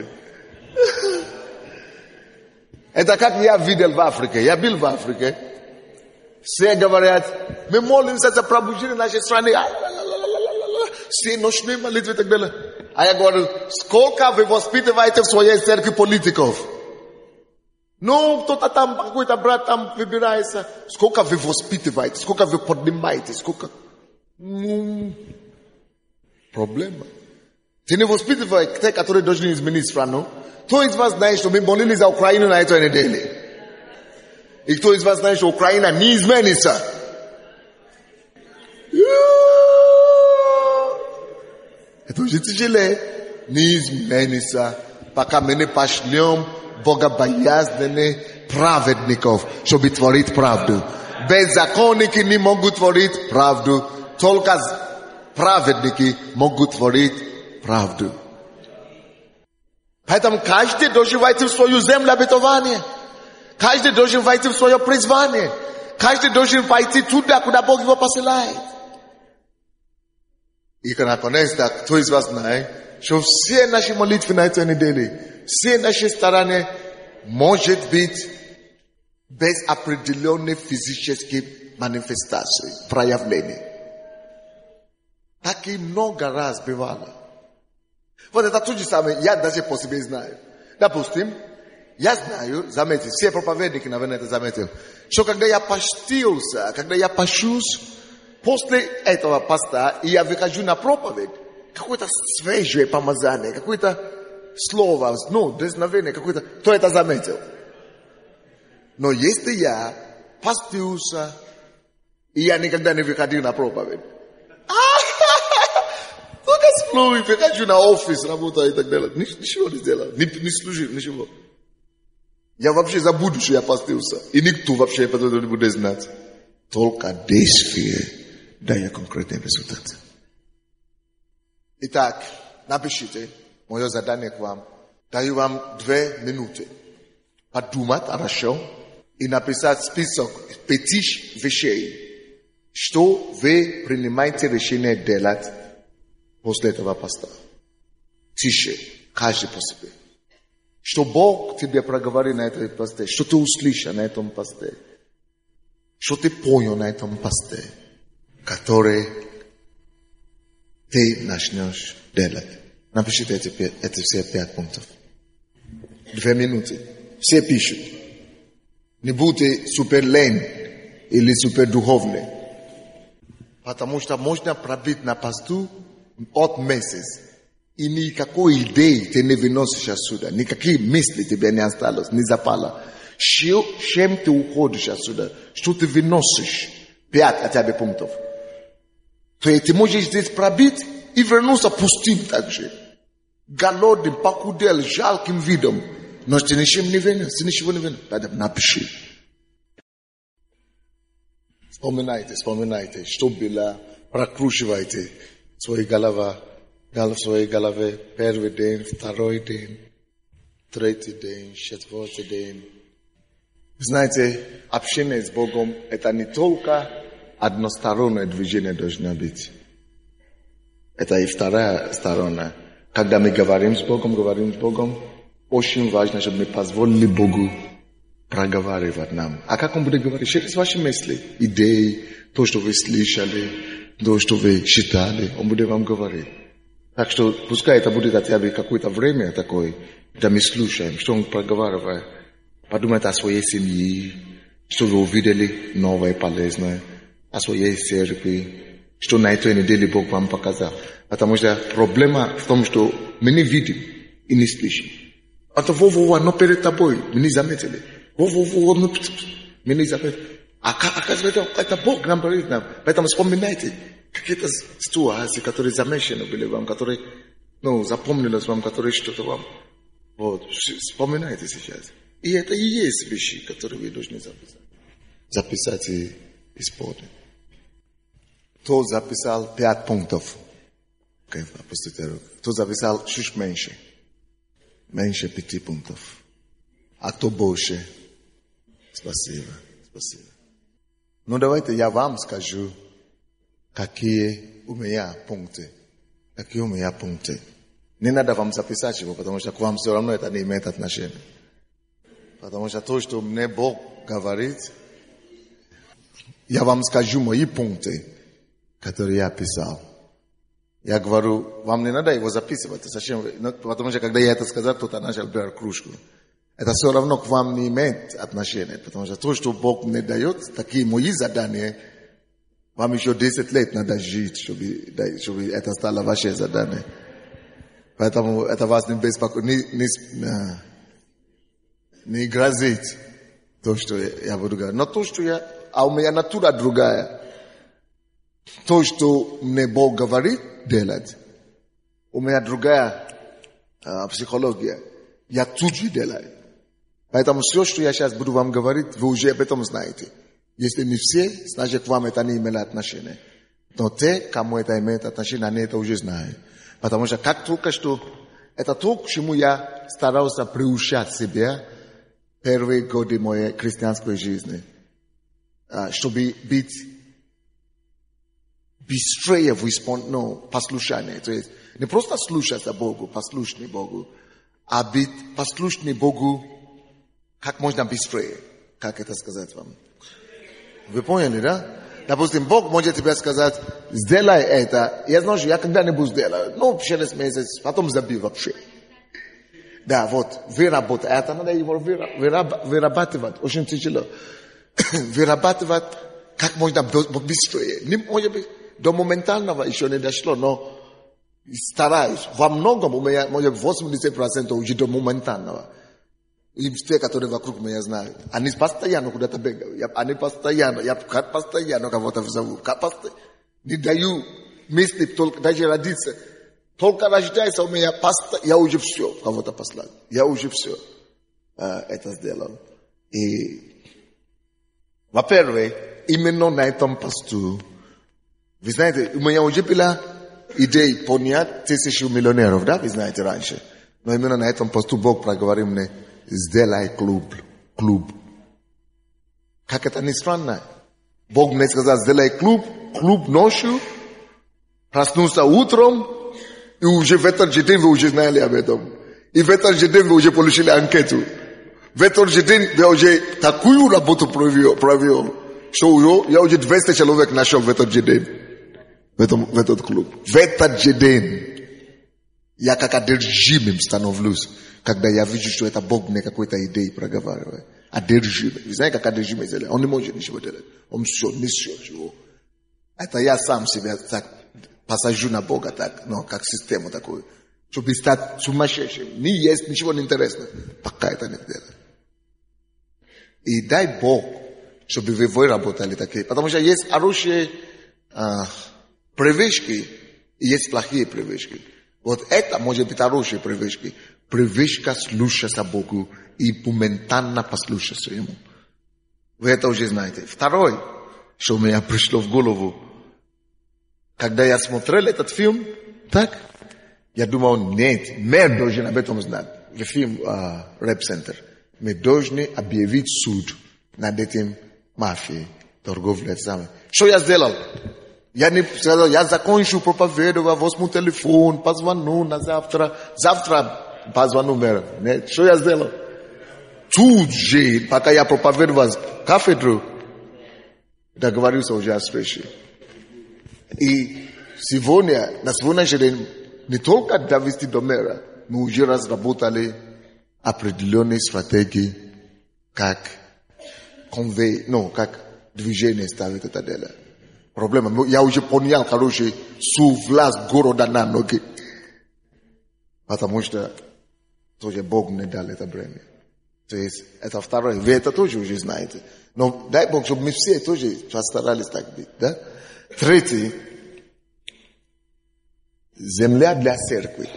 Это как я видел в Африке. Я был в Африке. Все говорят, мы молимся за пробуждение нашей страны. Все ночные молитвы и так далее. А я говорю, сколько вы воспитываете в своей церкви политиков? Ну, кто-то там, какой-то брат там выбирается. Сколько вы воспитываете? Сколько вы поднимаете? Сколько? Ну, проблема. Ты не воспитываешь те, которые должны изменить страну. Кто из вас знает, что мы молились за Украину на этой неделе? И кто из вас знает, что Украина не изменится? Это очень тяжелее. Не изменится, пока мы не пошлем богобоязненных праведников, чтобы творить правду. Беззаконники не могут творить правду. Только праведники могут творить правду. Поэтому каждый должен войти в свою землю обетования. Каждый должен войти в свое призвание. Каждый должен войти туда, куда Бог его посылает. И наконец-то, кто из вас знает, что все наши молитвы на этой неделе, все наши старания, может быть, без определенной физической манифестации, проявлений. Так и много раз бывало. Вот это то же самое, я даже по себе знаю. Допустим, я знаю, заметьте, все проповедники, наверное, это заметили, что когда я постился, когда я пощусь, после этого поста, и я выхожу на проповедь, какое-то свежее помазание, какое-то слово, ну, дерзновение, какое-то, кто это заметил? Но если я постился, и я никогда не выходил на проповедь, только сплю и выхожу на офис, работаю и так далее, ничего не сделал, не, не служил, ничего. Я вообще забуду, что я постился, и никто вообще потом не будет знать. Только действие дает конкретный результат. Итак, напишите мое задание к вам. Даю вам две минуты подумать хорошо и написать список пяти вещей, что вы принимаете решение делать после этого поста. Тише, каждый по себе. Что Бог тебе проговорил на этом посте, что ты услышал на этом посте, что ты понял на этом посте, который ты начнешь делать. Напишите эти, эти все пять пунктов. Две минуты. Все пишут. Не будьте супер лень или супер духовны. Потому что можно пробить на посту от месяц. И никакой идеи ты не выносишь отсюда. Никакие мысли тебе не осталось, не запало. Чем ты уходишь отсюда? Что ты выносишь? Пять хотя бы пунктов. То есть ты можешь здесь пробить и вернуться пустым также. Голодным, похудел, жалким видом. Но ты ничем не вынес, ты ничего не вынес. Поэтому напиши. Вспоминайте, вспоминайте, что было, прокручивайте свои голова, в своей голове первый день, второй день, третий день, четвертый день. Знаете, общение с Богом – это не только одностороннее движение должно быть. Это и вторая сторона. Когда мы говорим с Богом, говорим с Богом, очень важно, чтобы мы позволили Богу проговаривать нам. А как Он будет говорить? Через ваши мысли, идеи, то, что вы слышали, то, что вы читали, Он будет вам говорить. Так что пускай это будет хотя бы какое-то время такое, когда мы слушаем, что Он проговаривает. Подумайте о своей семье, что вы увидели новое, полезное, о своей церкви, что на этой неделе Бог вам показал. Потому что проблема в том, что мы не видим и не слышим. Это во-во-во, но перед тобой, мы не заметили. Во-во-во, но мы не заметили. А оказывается, это Бог нам говорит нам. Поэтому вспоминайте какие-то ситуации, которые замечены были вам, которые, ну, запомнились вам, которые что-то вам. Вот, вспоминайте сейчас. И это и есть вещи, которые вы должны записать. Записать и исполнить. Кто записал пять пунктов? Okay, опустите руку. Кто записал чуть меньше? Меньше пяти пунктов. А то больше. Спасибо. Спасибо. Ну, давайте я вам скажу, какие у меня пункты. Какие у меня пункты. Не надо вам записать его, потому что к вам все равно это не имеет отношения. Потому что то, что мне Бог говорит, я вам скажу мои пункты, которые я писал. Я говорю, вам не надо его записывать. Зачем? Потому что когда я это сказал, кто-то начал брать кружку. Это все равно к вам не имеет отношения. Потому что то, что Бог мне дает, такие мои задания, вам еще десять лет надо жить, чтобы, чтобы это стало ваше задание. Поэтому это вас не беспокоит, не, не, не грозит то, что я буду говорить. Но то, что я... А у меня натура другая. То, что мне Бог говорит, делать. у меня другая а, психология. Я тут же делаю. Поэтому все, что я сейчас буду вам говорить, вы уже об этом знаете. Если не все, значит, к вам это не имело отношения. Но те, кому это имеет отношение, они это уже знают. Потому что как только что, это то, к чему я старался приучать себя первые годы моей христианской жизни. Чтобы быть быстрее в исполнении, ну, послушании. То есть не просто слушаться Богу, послушный Богу, а быть послушный Богу как можно быстрее. Как это сказать вам? Вы поняли, да? Допустим, Бог может тебе сказать, сделай это. Я знаю, что я когда-нибудь сделаю. Ну, через месяц, потом забил вообще. Да, вот, выработать. Это надо его вырабатывать. Очень тяжело. Вырабатывать как можно быстрее. Не, может быть, до моментального еще не дошло, но стараюсь. Во многом у меня, может быть, восемьдесят процентов уже до моментального. И те, которые вокруг меня знают, они постоянно куда-то бегают. Я, они постоянно, я постоянно кого-то зову. Не даю мысли, только, даже родиться. Только рождается у меня, поsto... я уже все кого-то послал. Я уже все uh, это сделал. И, во-первых, именно на этом посту, вы знаете, у меня уже была идея поднять тысячу миллионеров, да, вы знаете, раньше. Но именно на этом посту Бог проговорил мне, сделай клуб, клуб. Как это не странно? Бог мне сказал, сделай клуб, клуб ночью, проснулся утром, и уже в этот же день вы уже знали об этом. И в этот же день вы уже получили анкету. В этот же день я уже такую работу провел, провел что я уже двести человек нашел в этот же день. В, этом, в этот клуб. В этот же день. Я как одержимым становлюсь, когда я вижу, что это Бог мне какой-то идеей проговаривает. Одержимый. Вы знаете, как одержимый делает? Он не может ничего делать. Он все несет его. Это я сам себя так посажу на Бога, так, ну, как систему такую. Чтобы стать сумасшедшим. Не есть, ничего не интересно. Пока это не делает. И дай Бог, чтобы вы выработали такие. Потому что есть хорошие а, привычки и есть плохие привычки. Вот это может быть хорошие привычки. Привычка слушаться Богу и моментально послушаться Ему. Вы это уже знаете. Второе, что у меня пришло в голову, когда я смотрел этот фильм, так, я думал, нет, мы должны об этом знать. В фильм «Рэп-центр». Мы должны объявить суд над этим мафией, торговлей. Что я сделал? Я не сказал, я закончу проповедовать, возьму телефон, позвоню на завтра. Завтра позвоню мэру. Нет, что я сделал? Тут же, пока я проповедовал кафедру, договорился уже о встрече. И сегодня, на сегодняшний день, не только довести до мэра, мы уже разработали определенные стратегии, как конвей, ну, как движение ставить это дело. Проблема, я уже понял, короче, всю власть города на ноги. Потому что тоже Бог мне дал это время. То есть, это второе. Вы это тоже уже знаете. Но дай Бог, чтобы мы все тоже постарались так быть, да? Третий. Земля для церкви.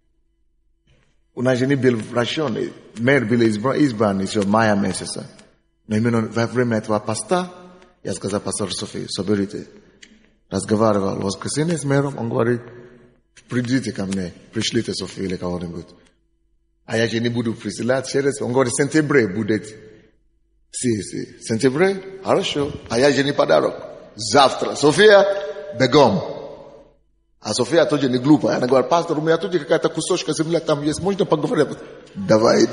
У нас же не был вращенный. Мэр был избран еще в мая месяца. Но именно во время этого поста я сказал пастору Софии, соберите. Разговаривал в воскресенье с мэром, он говорит, придите ко мне, пришлите Софию или кого-нибудь. А я же не буду присылать через, он говорит, в сентябре будет. Си, си, в сентябре, хорошо. А я же не подарок. Завтра. София, бегом. А София тоже не глупая. Она говорит, пастор, у меня тоже какая-то кусочка земля там есть, можно поговорить? Давай.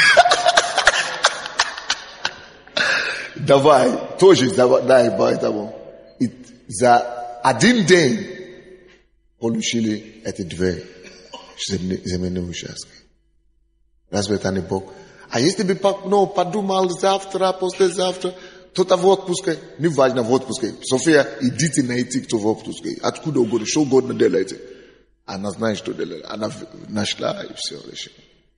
Давай, тоже дай поэтому. И за один день получили эти две земельные участки. Разве это не Бог? А если бы ну, подумал завтра, послезавтра, кто-то в отпуске, не важно в отпуске. София, идите найти, кто в отпуске. Откуда угодно, что угодно делайте. Она знает, что делает. Она нашла и все решила.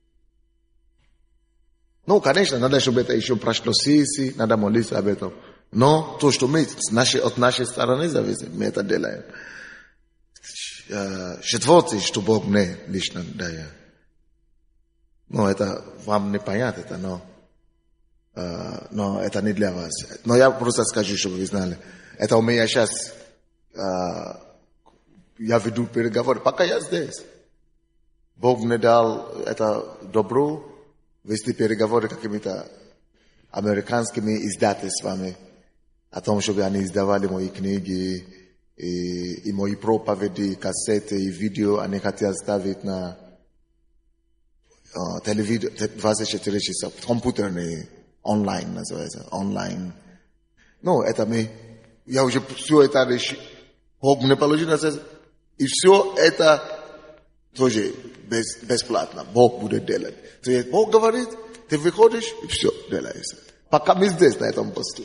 Ну, конечно, надо, чтобы это еще прошло сессии, надо молиться об этом. Но то, что мы с нашей, от нашей стороны зависит, мы это делаем. Четвертый, что Бог мне лично дает. Ну, это вам не понятно, это, но, uh, но это не для вас. Но я просто скажу, чтобы вы знали. Это у меня сейчас, uh, я веду переговоры, пока я здесь. Бог мне дал это добро, вести переговоры какими-то американскими издательствами о том, чтобы они издавали мои книги и, и мои проповеди, кассеты и видео. Они хотят ставить на uh, телевидение двадцать четыре часа, компьютерный, онлайн называется, онлайн. Ну, это мы, я уже все это решил, Бог мне положил на сердце, и все это тоже без, бесплатно, Бог будет делать. То есть Бог говорит, ты выходишь, и все делается. Пока мы здесь, на этом посту.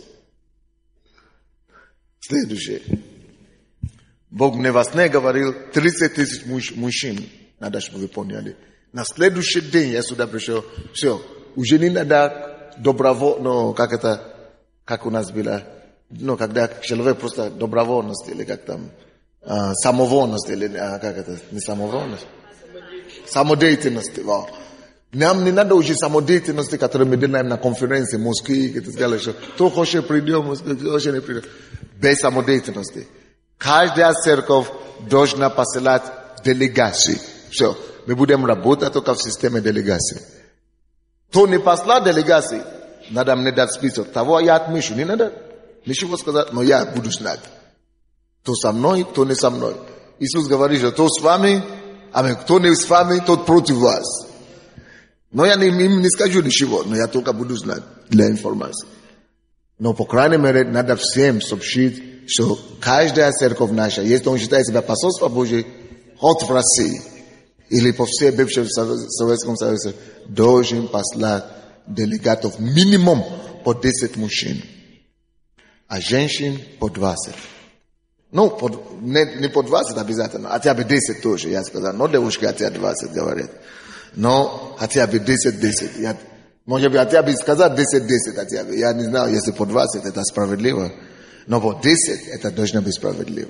Следующее. Бог мне во сне говорил, тридцать тысяч муж, мужчин, надо, чтобы вы поняли. На следующий день я сюда пришел, все, уже не надо добровольно, ну, как это, как у нас было, ну, когда человек просто добровольность, или как там, а, самовольность, или а, как это, не самовольность, самодеятельность, вау. Нам не надо уже самодеятельности, которую мы делаем на конференции, в Москве, и так далее. Кто хочет придем, кто хочет не придем. Без самодеятельности. Каждая церковь должна посылать делегации. Все. Мы будем работать только в системе делегации. Кто не послал делегации, надо мне дать список. Того я отмечу. Не надо ничего сказать, но я буду знать. Кто со мной, кто не со мной. Иисус говорит, что кто с вами, а кто не с вами, тот против вас. Но я не, им не скажу ничего, но я только буду знать для информации. Но, по крайней мере, надо всем сообщить, что каждая церковь наша, если он считает себя посольством Божьим, хоть в России, или по всей бывшем Советском Союзе, должен послать делегатов минимум по десять мужчин, а женщин по двадцать. Ну, по, не, не по двадцать обязательно, хотя бы десять тоже, я сказал. Но девушки хотя двадцать говорят. Но хотя бы десять-десять. Я, может быть, хотя бы сказать десять-десять хотя бы. Я не знаю, если по двадцать это справедливо. Но по десять это должно быть справедливо.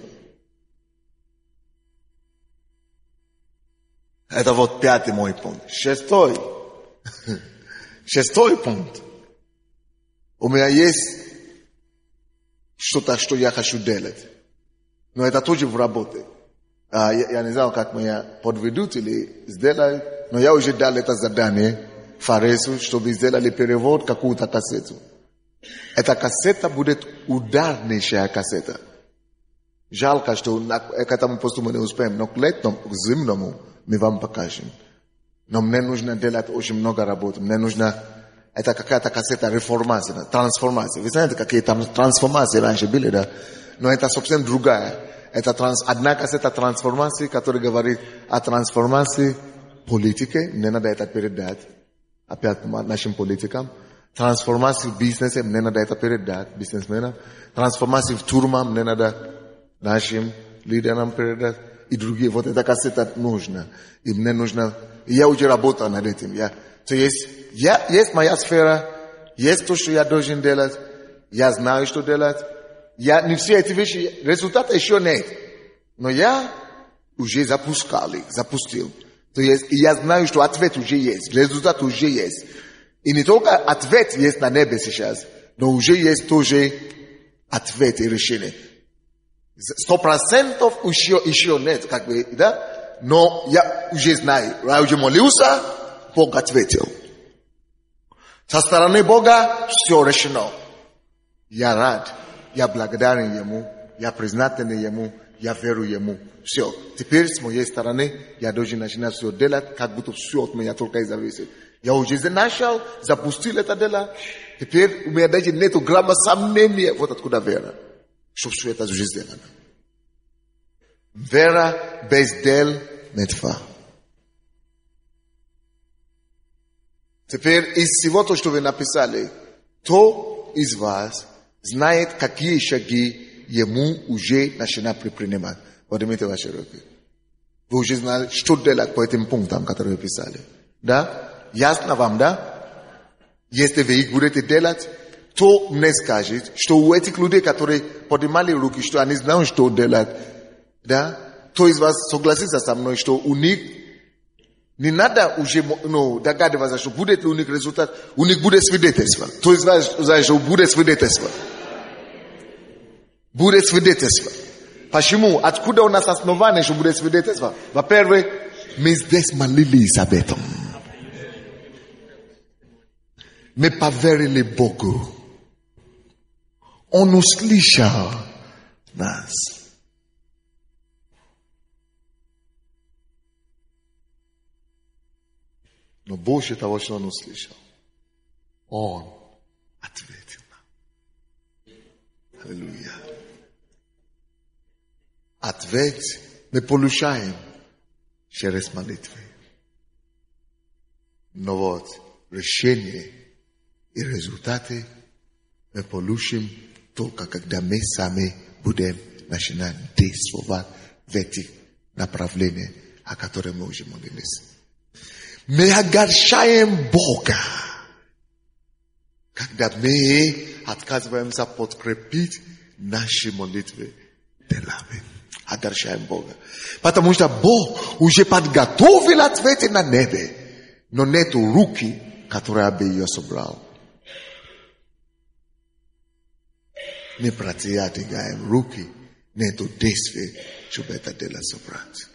Это вот пятый мой пункт. Шестой. Шестой пункт. У меня есть что-то, что я хочу делать. Но это тоже в работе. А, я, я не знаю, как меня подведут или сделают. Но я уже дал это задание Фаресу, чтобы сделали перевод какую-то кассету. Эта кассета будет ударнейшая кассета. Жалко, что к этому посту мы не успеем, но к летному, к зимному мы вам покажем. Но мне нужно делать очень много работы. Мне нужно... Это какая-то кассета реформации, трансформации. Вы знаете, какие там трансформации раньше были, да? Но это совсем другая. Это транс... одна кассета трансформации, которая говорит о трансформации политики. Мне надо это передать. Опять нашим политикам. Трансформации в бизнесе. Мне надо это передать бизнесменам. Трансформации в тюрьмах. Мне надо нашим лидерам передать. И другие. Вот эта кассета нужна. И мне нужно... Я уже работал над этим. Я... То есть, я... есть моя сфера. Есть то, что я должен делать. Я знаю, что делать. Я не все эти вещи... Результата еще нет. Но я уже запускал их. Запустил. То есть, и я знаю, что ответ уже есть. Результат уже есть. И не только ответ есть на небе сейчас. Но уже есть тоже ответ и решение. Сто процентов еще, еще нет, как бы, да? Но я уже знаю. Я уже молился, Бог ответил. Со стороны Бога все решено. Я рад, я благодарен Ему, я признателен Ему, я верю Ему. Все. Теперь с моей стороны я должен начинать все делать, как будто все от меня только и зависит. Я уже начал, запустил это дело. Теперь у меня даже нету грамма сомнения. Вот откуда вера. Что все это уже сделано. Вера без дел мертва. Теперь из всего того, что вы написали, кто из вас знает, какие шаги ему уже начинает предпринимать? Поднимите ваши руки. Вы уже знали, что делать по этим пунктам, которые вы писали. Да? Ясно вам, да? Если вы их будете делать, кто мне скажет, что у этих людей, которые поднимали руки, что они знают, что делать, да? Кто из вас согласится со мной, что у них не надо уже ну, догадываться, что будет ли у них результат, у них будет свидетельство. Кто из вас знает, что будет свидетельство? Будет свидетельство. Почему? Откуда у нас основание, что будет свидетельство? Во-первых, мы здесь молились об этом. Мы поверили Богу. Он услышал нас. Но больше того, что он услышал, он ответил нам. Аллилуйя. Ответ мы получаем через молитвы. Но вот решение и результаты мы получим только когда мы сами будем начинать действовать в этих направлениях, о которых мы уже молились. Мы огорчаем Бога, когда мы отказываемся подкрепить наши молитвы делами. Огорчаем Бога. Потому что Бог уже подготовил ответы на небе, но нету руки, которая бы ее собрал. Мы протягиваем руки, нету действий, чтобы это дело собрать.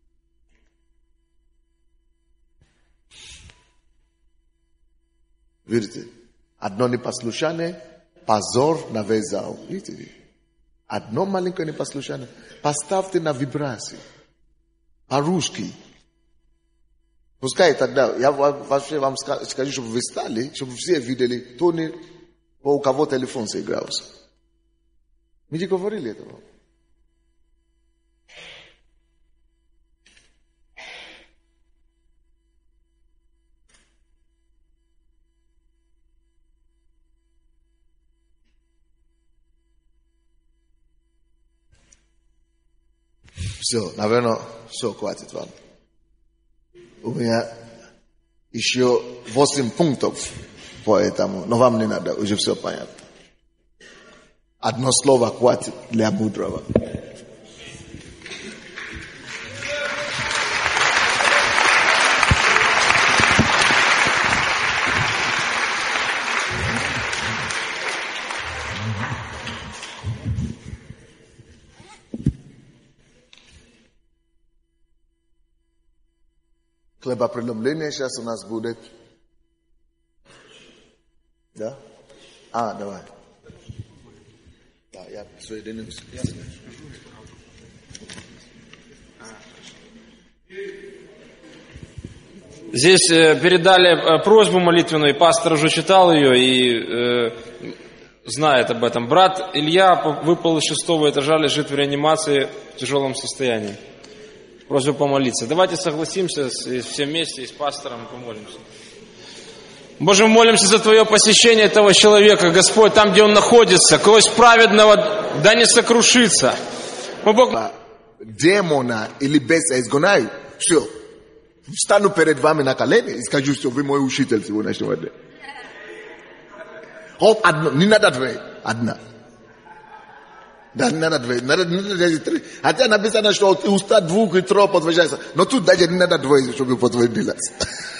Видите? Одно непослушание, позор на весь зал. Видите? Одно маленькое непослушание. Поставьте на вибрацию. По-русски. Пускай тогда, я вообще вам скажу, чтобы вы стали, чтобы все видели, то не, у кого телефон заигрался. Мы не говорили этого. Все, наверное, все, хватит вам. У меня еще восемь пунктов по этому, но вам не надо, уже все понятно. Одно слово хватит для мудрого. Хлебопреломление сейчас у нас будет. Да? А, давай. Да, я соединюсь. Здесь э, передали э, просьбу молитвенную, и пастор уже читал ее и э, знает об этом. Брат Илья выпал из шестого этажа, лежит в реанимации в тяжелом состоянии. Просьба помолиться. Давайте согласимся с, все вместе и с пастором помолимся. Боже, мы молимся за Твое посещение этого человека, Господь, там, где он находится, кость праведного да не сокрушится. Мы Бог... Демона или беса изгоняю. Все. Встану перед вами на колени и скажу, что вы мой учитель сегодняшнего дня. Вот одно, не надо две, одна. Да, не надо две, надо, не надо три. Хотя написано, что уста двух и трех подтверждается. Но тут даже не надо двое, чтобы подтвердилось.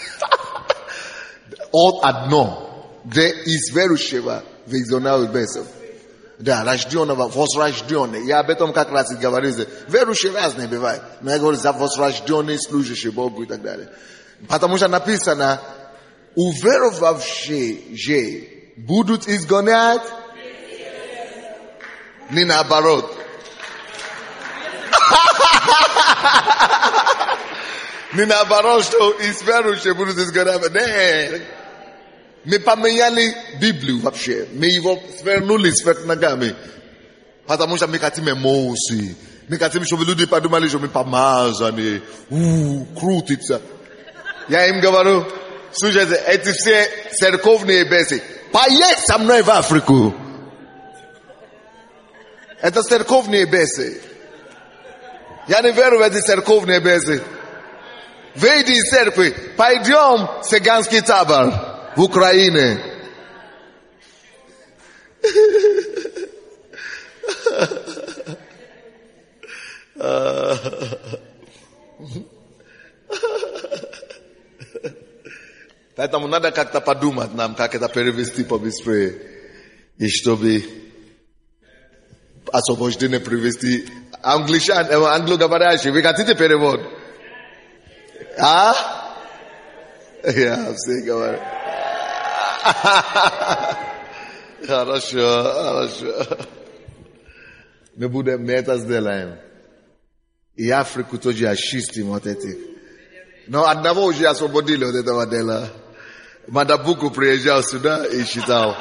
Вот одно, где из верующего в изгоняю бесов. Да, рожденного, возрожденный. Я об этом как раз и говорю. Верующие разные бывают. Но я говорю за возрожденный, служащий Богу и так далее. Потому что написано, уверовавшие же будут изгонять, не наоборот. Не наоборот, что из верующих будут изгонять. Нет. Мы поменяли Библию вообще. Мы его свернули сверх ногами. Потому что мы хотим эмоции. Мы хотим, чтобы люди подумали, что мы помазаны. У, крутится. Я им говорю, слушайте, эти все церковные бесы. Поедь со мной в Африку. Это церковные бесы. Я не верю в эти церковные бесы. Выйди из церкви. Пойдем в цыганский табор в Украине. Поэтому надо как-то подумать нам, как это перевести побыстрее. И чтобы освобождение привести. Англичан, англоговорящий, вы хотите перевод? А? Я все говорю. Хорошо, хорошо. Мы будем, мы это сделаем. И Африку тоже очистим от этих. Но одного уже освободили от этого дела. Мадабуку приезжал сюда и считал.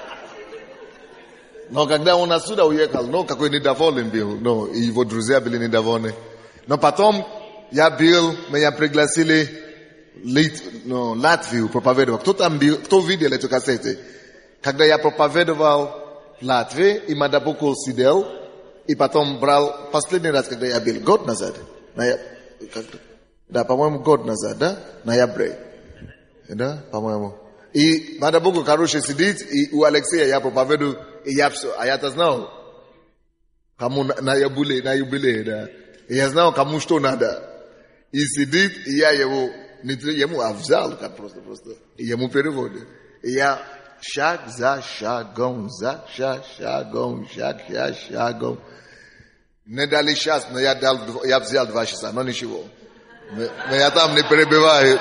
Но когда он отсюда уехал, ну, какой недоволен был. Ну, и его друзья были недовольны. Но потом я был, меня пригласили Лит, ну, Латвию проповедовал. Кто там был, кто видел эту кассету? Когда я проповедовал в Латвии, и Мадабуку сидел, и потом брал последний раз, когда я был, год назад. Нояб... Да, по-моему, год назад, да? Ноябре. Да, по-моему. И Мадабуку, короче, сидит, и у Алексея я проповедую, и я все, а я-то знал, кому на, на, юбилей, на юбилей, да. И я знал, кому что надо. И сидит, и я его, не ему, а взял, как просто, просто, и ему переводит. И я шаг за шагом, за шаг, шагом, шаг, шаг, шагом. Не дали час, но я, дал, я взял два часа, но ничего. Но, но я там не перебиваю.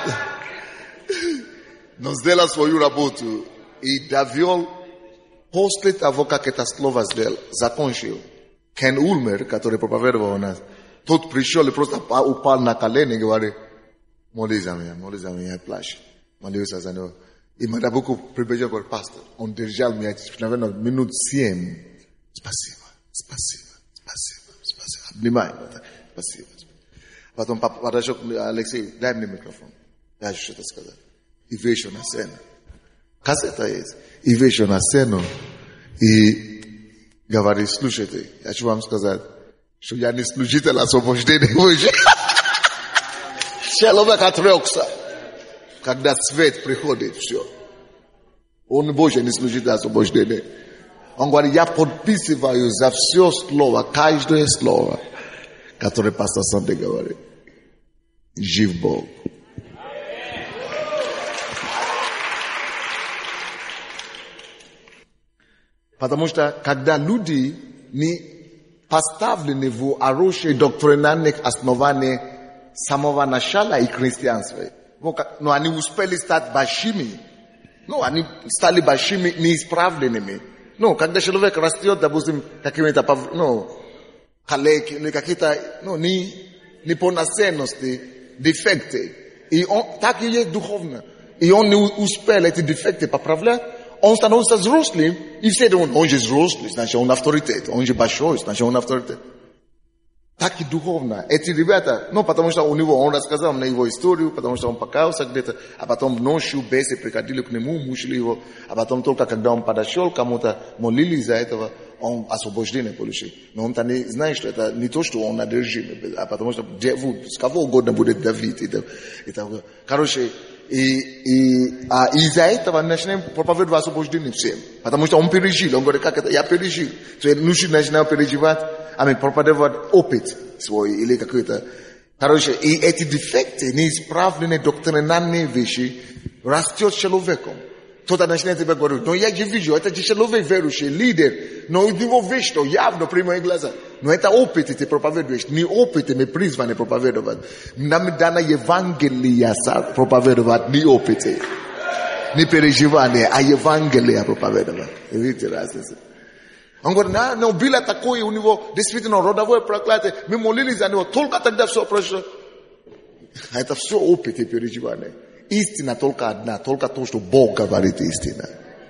Но сделал свою работу. И довел, после того, как это слово сделал, закончил. Кен Ульмер, который проповедовал у нас, тот пришел и просто упал на колени и говорит, молись за меня, молись за меня, плачь. Молился за него. И Мадабуку прибежал, говорит, пастор, он держал меня, наверное, минут семь. Спасибо, спасибо, спасибо, спасибо. Обнимай, спасибо. Потом подошел Алексей, дай мне микрофон. Я хочу что-то сказать. И вышел на сцену. Кассета есть. И вышел на сцену. И говорит, слушайте, я хочу вам сказать, что я не служитель освобождения. Человек отрекся. Когда свет приходит, все. Он больше не служитель освобождения. Он говорит, я подписываю за все слово, каждое слово, которое пастор Сандей говорит. Жив Бог. Потому что, когда люди не поставлены в хорошие доктринальных оснований самого начала и христианства, но они успели стать большими, ну, они стали большими неисправленными. Ну, когда человек растет, допустим, какими-то, ну, калеки, или какие-то, ну, неполноценности, дефекты. И он, так и есть духовно. И он не успел эти дефекты поправлять. Он становится взрослым, и все думают, он же взрослый, значит он авторитет, он же большой, значит он авторитет. Так и духовно. Эти ребята, ну, потому что у него, он рассказал мне его историю, потому что он покаялся где-то, а потом ночью бесы приходили к нему, мучили его, а потом только когда он подошел, кому-то молились из-за этого, он освобождение получил. Но он-то не знает, что это не то, что он одержим, а потому что с кого угодно будет давить. И, и, короче, и, и, а из-за этого начинаем проповедовать освобождение всем. Потому что он пережил. Он говорит, как это? Я пережил. То есть нужно начинать переживать, а мы проповедовать опыт свой или какой-то. Короче, и эти дефекты, неисправленные доктринальные вещи растет человеком. Кто-то начинает тебе говорить, но я же вижу, это же человек верующий, лидер, но у него вечно, явно прямые глаза. Но это опыт, ты проповедуешь, не опыт, мы призваны проповедовать. Нам дано Евангелие проповедовать, не опыт, не переживание, а Евангелие проповедовать. Видите разницу? Он говорит, да, но было такое у него, действительно, родовое проклятие, мы молились за него, только тогда все прошло. А это все опыт и переживание. Истина только одна, только то, что Бог говорит истина.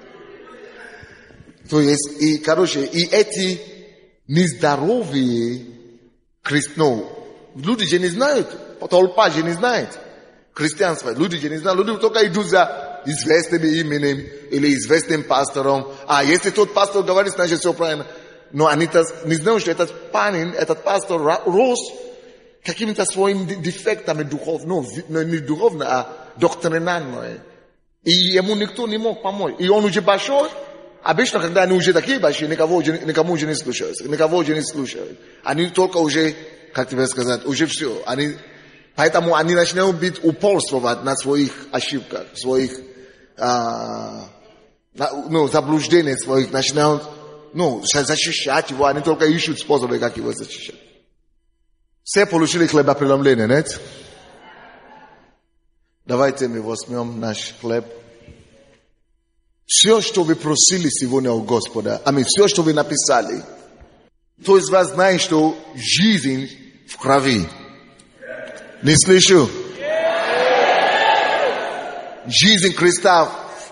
То есть, и, короче, и эти нездоровые христиане, люди же не знают, толпа же не знает христианство, люди же не знают, люди только идут за известным именем или известным пастором. А если тот пастор говорит, значит все правильно. Но они не знают, что этот парень, этот пастор рос какими-то своими дефектами духовными, ну, не духовно, а доктринальные. И ему никто не мог помочь. И он уже большой. Обычно, когда они уже такие большие, никого, никому уже не слушают. Никого уже не слушают. Они только уже, как тебе сказать, уже все. Они, поэтому они начинают быть упорствовать на своих ошибках, своих а, ну, заблуждения своих, начинают, ну, защищать его, они только ищут способы, как его защищать. Все получили хлебопреломление, нет? Давайте мы возьмем наш хлеб. Все, что вы просили сегодня у Господа, а мы все, что вы написали, кто из вас знает, что жизнь в крови? Не слышу. Жизнь Христа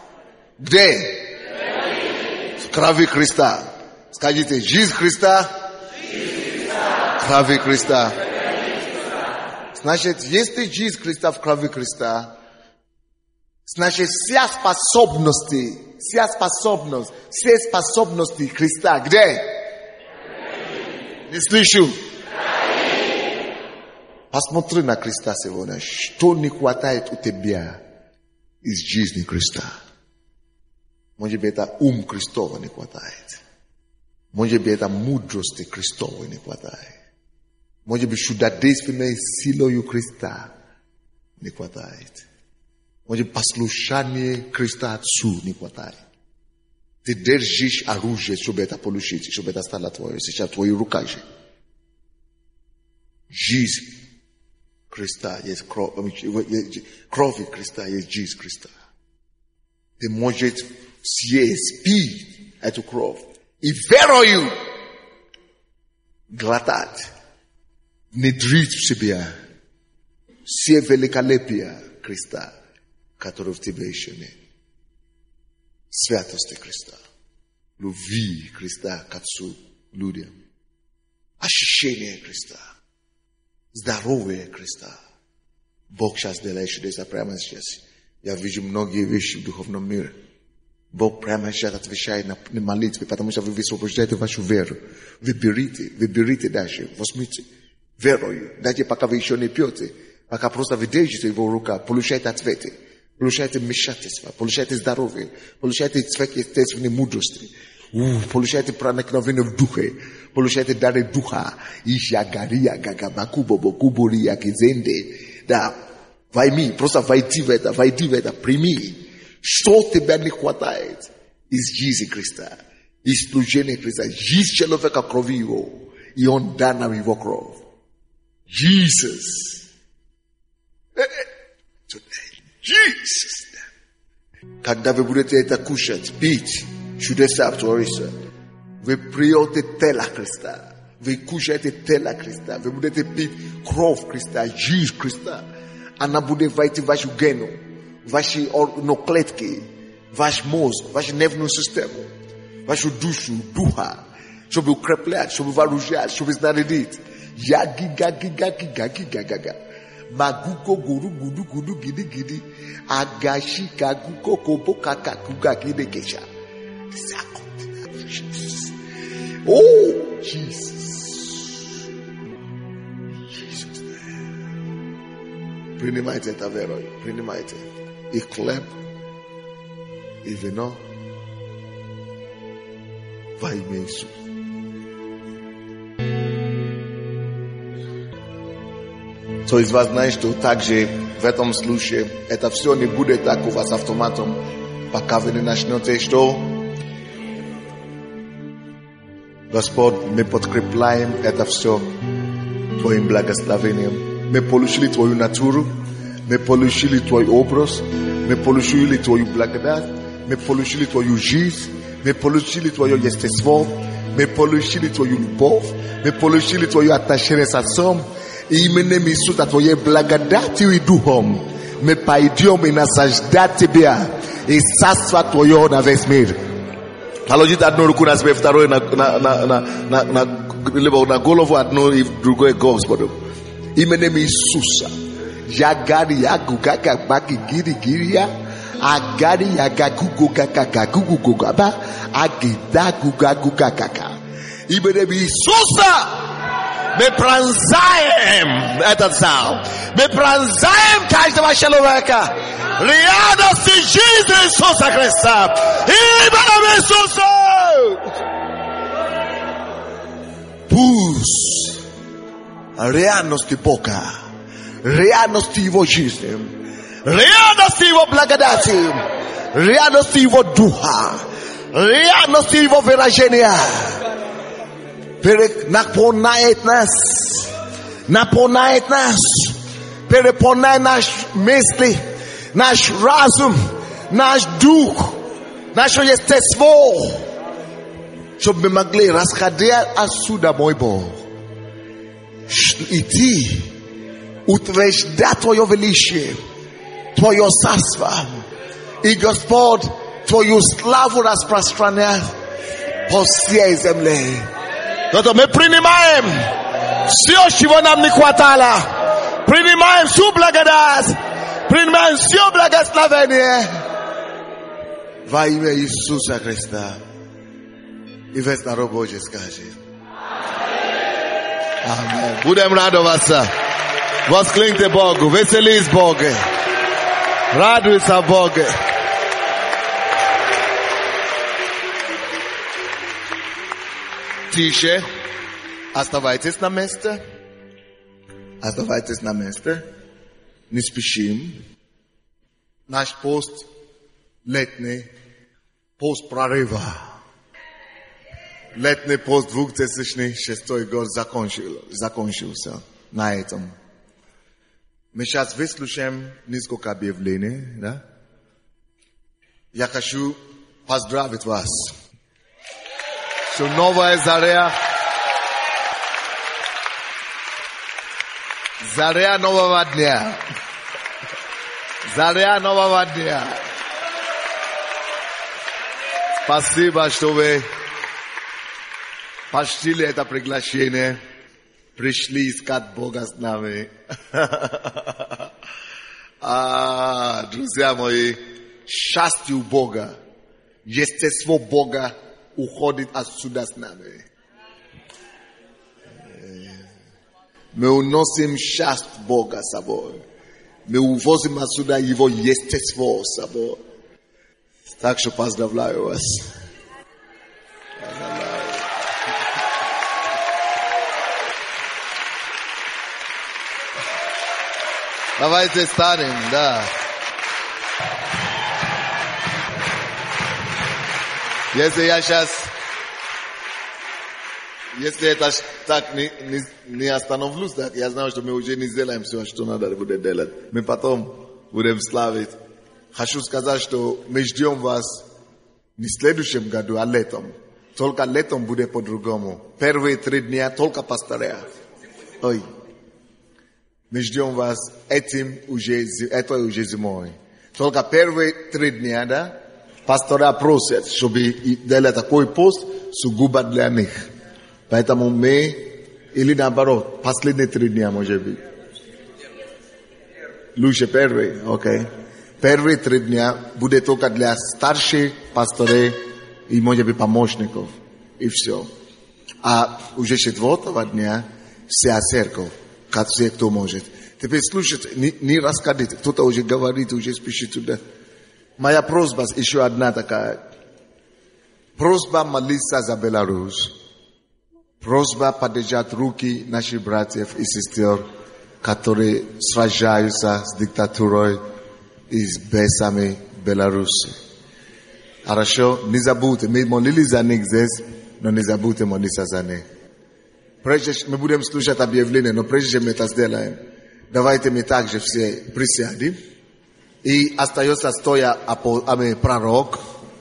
где? В крови Христа. Скажите, жизнь Христа? В крови Христа. Значит, если жизнь Христа в крови Христа, значит, вся способности, вся способность, все способности Христа где? Не слышу. Посмотри на Христа сегодня. Что не хватает у тебя из жизни Христа? Может быть, это ум Христова не хватает. Может быть, это мудрости Христовой не хватает. Может быть, чудодейственной силою Христа не хватает. Может быть, послушание Христа Отцу не хватает. Ты держишь оружие, чтобы это получить, чтобы это стало твое. Сейчас в твоих руках же. Жизнь Христа есть кровь. Кровь Христа есть жизнь Христа. Ты можешь съесть, пить эту кровь. И верою глотать. Внедрить в себя все великолепия Христа, которые в тебе еще нет. Святости Христа, любви Христа к Отцу, людям, ощущение Христа, здоровье Христа. Бог сейчас делает чудеса прямо сейчас. Я вижу многие вещи в духовном мире. Бог прямо сейчас отвечает на, на молитвы, потому что вы высвобождаете вашу веру. Вы берите, вы берите дальше, возьмите верою. Даже пока вы еще не пьете, пока просто вы держите его в руках, получаете ответы. Получаете вмешательство, получаете здоровье, получаете сверхъестественной мудрости, получаете проникновение в духе, получаете дары духа, ищагария, гагабакубобо, кубурия, кизенде. Да, войми, просто войди в это, войди в это, прими. Что тебе не хватает из жизни Христа, из служения Христа, жизнь человека крови его, и он дан нам его кровь. Jesus. Jesus. Когда вы будете это кушать, пить, чудеса творится, вы пьете тело Христа, вы кушаете тело Христа, вы будете пить кровь Христа, жизнь Христа. Она будет войти в вашу гену, ваши клетки, ваш мозг, вашу нервную систему, вашу душу, духа, чтобы укреплять, чтобы вооружать, чтобы снарядить. Я гига, гига, гига, гига, гига. Maguko guru gudu gudu gidi gidi. Agashi kaguko kobo kaka kuga gidi kesha. Oh, Jesus. Jesus. Принимайте это верой. Принимайте. И хлеб, и вино во имя Иисуса. Кто из вас знает, что также в этом случае это все не будет так у вас автоматом, пока вы не начнете, что? Господь, мы подкрепляем это все Твоим благословением. Мы получили Твою натуру, мы получили Твой образ, мы получили Твою благодать, мы получили Твою жизнь, мы получили Твое естество, мы получили Твою любовь, мы получили Твое отношение с Отцом. Именем Иисуса Твоей благодатью и духом мы пойдем и наслаждать Тебя и царство Твое на весь мир. Положите одну руку на себе, вторую на, на, на, на, на, на, либо на голову одну и другую Господу. Именем Иисуса. Ягari yaguga gabaki giri giria. Agari yagagugu gagagugu gugaba. Agida guga guga gaga. Именем Иисуса. Мы пронзаем этот зал. Мы пронзаем каждого человека. Реальности жизни Иисуса Христа. Именем Иисуса. Пусть реальности Бога, реальности Его жизни, реальности Его благодати ревности Его Духа, ревности Его выражения. Наполняет нас, наполняет нас, переполняет наши мысли, наш разум, наш дух, наше естество, чтобы мы могли расходить отсюда, мой Бог, идти, утверждать Твое величие, Твое царство, и Господь, Твою славу распространять по всей земле. Но мы принимаем все, чего нам не хватало, принимаем всю благодать, принимаем все благословение во имя Иисуса Христа. И весь народ Божий скажет. Аминь. Будем радоваться. Воскликните Богу. Веселись Богу. Радуйся Богу. Тише. Оставайтесь на месте. Оставайтесь на месте. Не спешим. Наш пост летний. Пост прорыва. Летний пост две тысячи шестой год закончил, закончился на этом. Мы сейчас выслушаем несколько объявлений, да? Я хочу поздравить вас, что новая заря, заря нового дня, заря нового дня. Спасибо, что вы почтили это приглашение, пришли искать Бога с нами. А, друзья мои, счастье Бога, естество Бога уходит отсюда с нами. Мы уносим счастье Бога с собой. Мы увозим отсюда Его естество с собой. Так что поздравляю вас. Давайте станем, да. Если я сейчас, если это так не, не, не остановлюсь, так я знаю, что мы уже не сделаем все, что надо будет делать. Мы потом будем славить. Хочу сказать, что мы ждем вас не в следующем году, а летом. Только летом будет по-другому. Первые три дня только пастыря. Ой. Мы ждем вас этим уже, это уже зимой. Только первые три дня, да, пастора просят, чтобы делать такой пост сугубо для них. Поэтому мы, или наоборот, последние три дня, может быть. Лучше первые, окей. Первые три дня будет только для старших пасторов и, может быть, помощников. И все. А уже четвертого дня вся церковь. Как все, кто может. Теперь слушайте, не, не рассказывайте. Кто-то уже говорит, уже спешит туда. Моя просьба еще одна такая. Просьба молиться за Беларусь. Просьба подержать руки наших братьев и сестер, которые сражаются с диктатурой и с бесами Беларуси. Хорошо? Не забудьте. Мы молились за них здесь, но не забудьте молиться за них. Прежде мы будем слушать объявление, но прежде чем мы это сделаем, давайте мы также все присядем. И остается стоя пророк.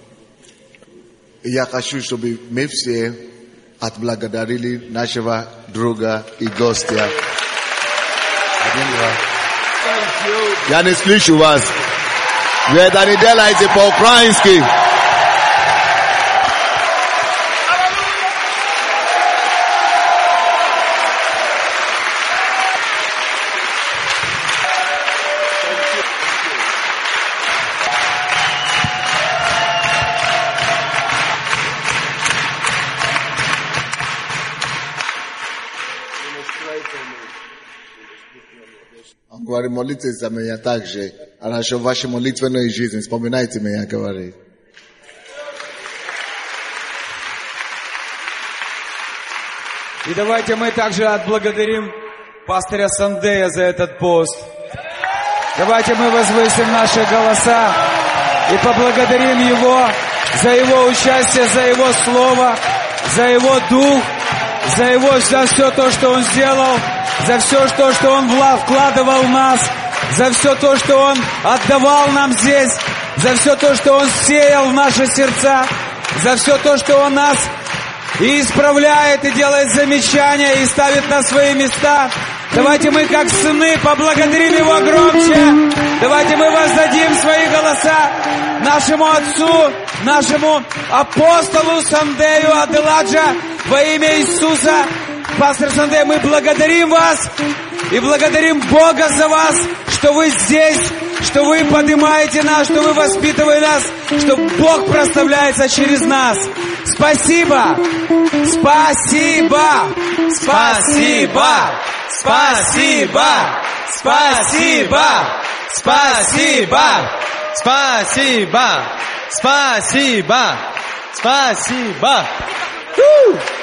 И я хочу, чтобы мы все отблагодарили нашего друга и гостя. Я не слышу вас. Вы это не делаете по-украински. Он говорит, молитесь за меня также. Хорошо, в вашей молитвенной жизни вспоминайте меня, говорит. И давайте мы также отблагодарим пастыря Сандея за этот пост. Давайте мы возвысим наши голоса. и поблагодарим Его за Его участие, за Его Слово, за Его Дух, за Его, за все то, что Он сделал, за все то, что Он вкладывал в нас, за все то, что Он отдавал нам здесь, за все то, что Он сеял в наши сердца, за все то, что Он нас и исправляет, и делает замечания, и ставит на свои места. Давайте мы, как сыны, поблагодарим Его громче. Давайте мы воздадим свои голоса нашему Отцу, нашему апостолу Сандею Аделаджа во имя Иисуса. Пастор Сандей, мы благодарим вас и благодарим Бога за вас, что вы здесь, что вы поднимаете нас, что вы воспитываете нас, что Бог прославляется через нас. Спасибо! Спасибо! Спасибо! Спасибо! Спасибо! Спасибо! Спасибо! Спасибо! Спасибо! Спасибо!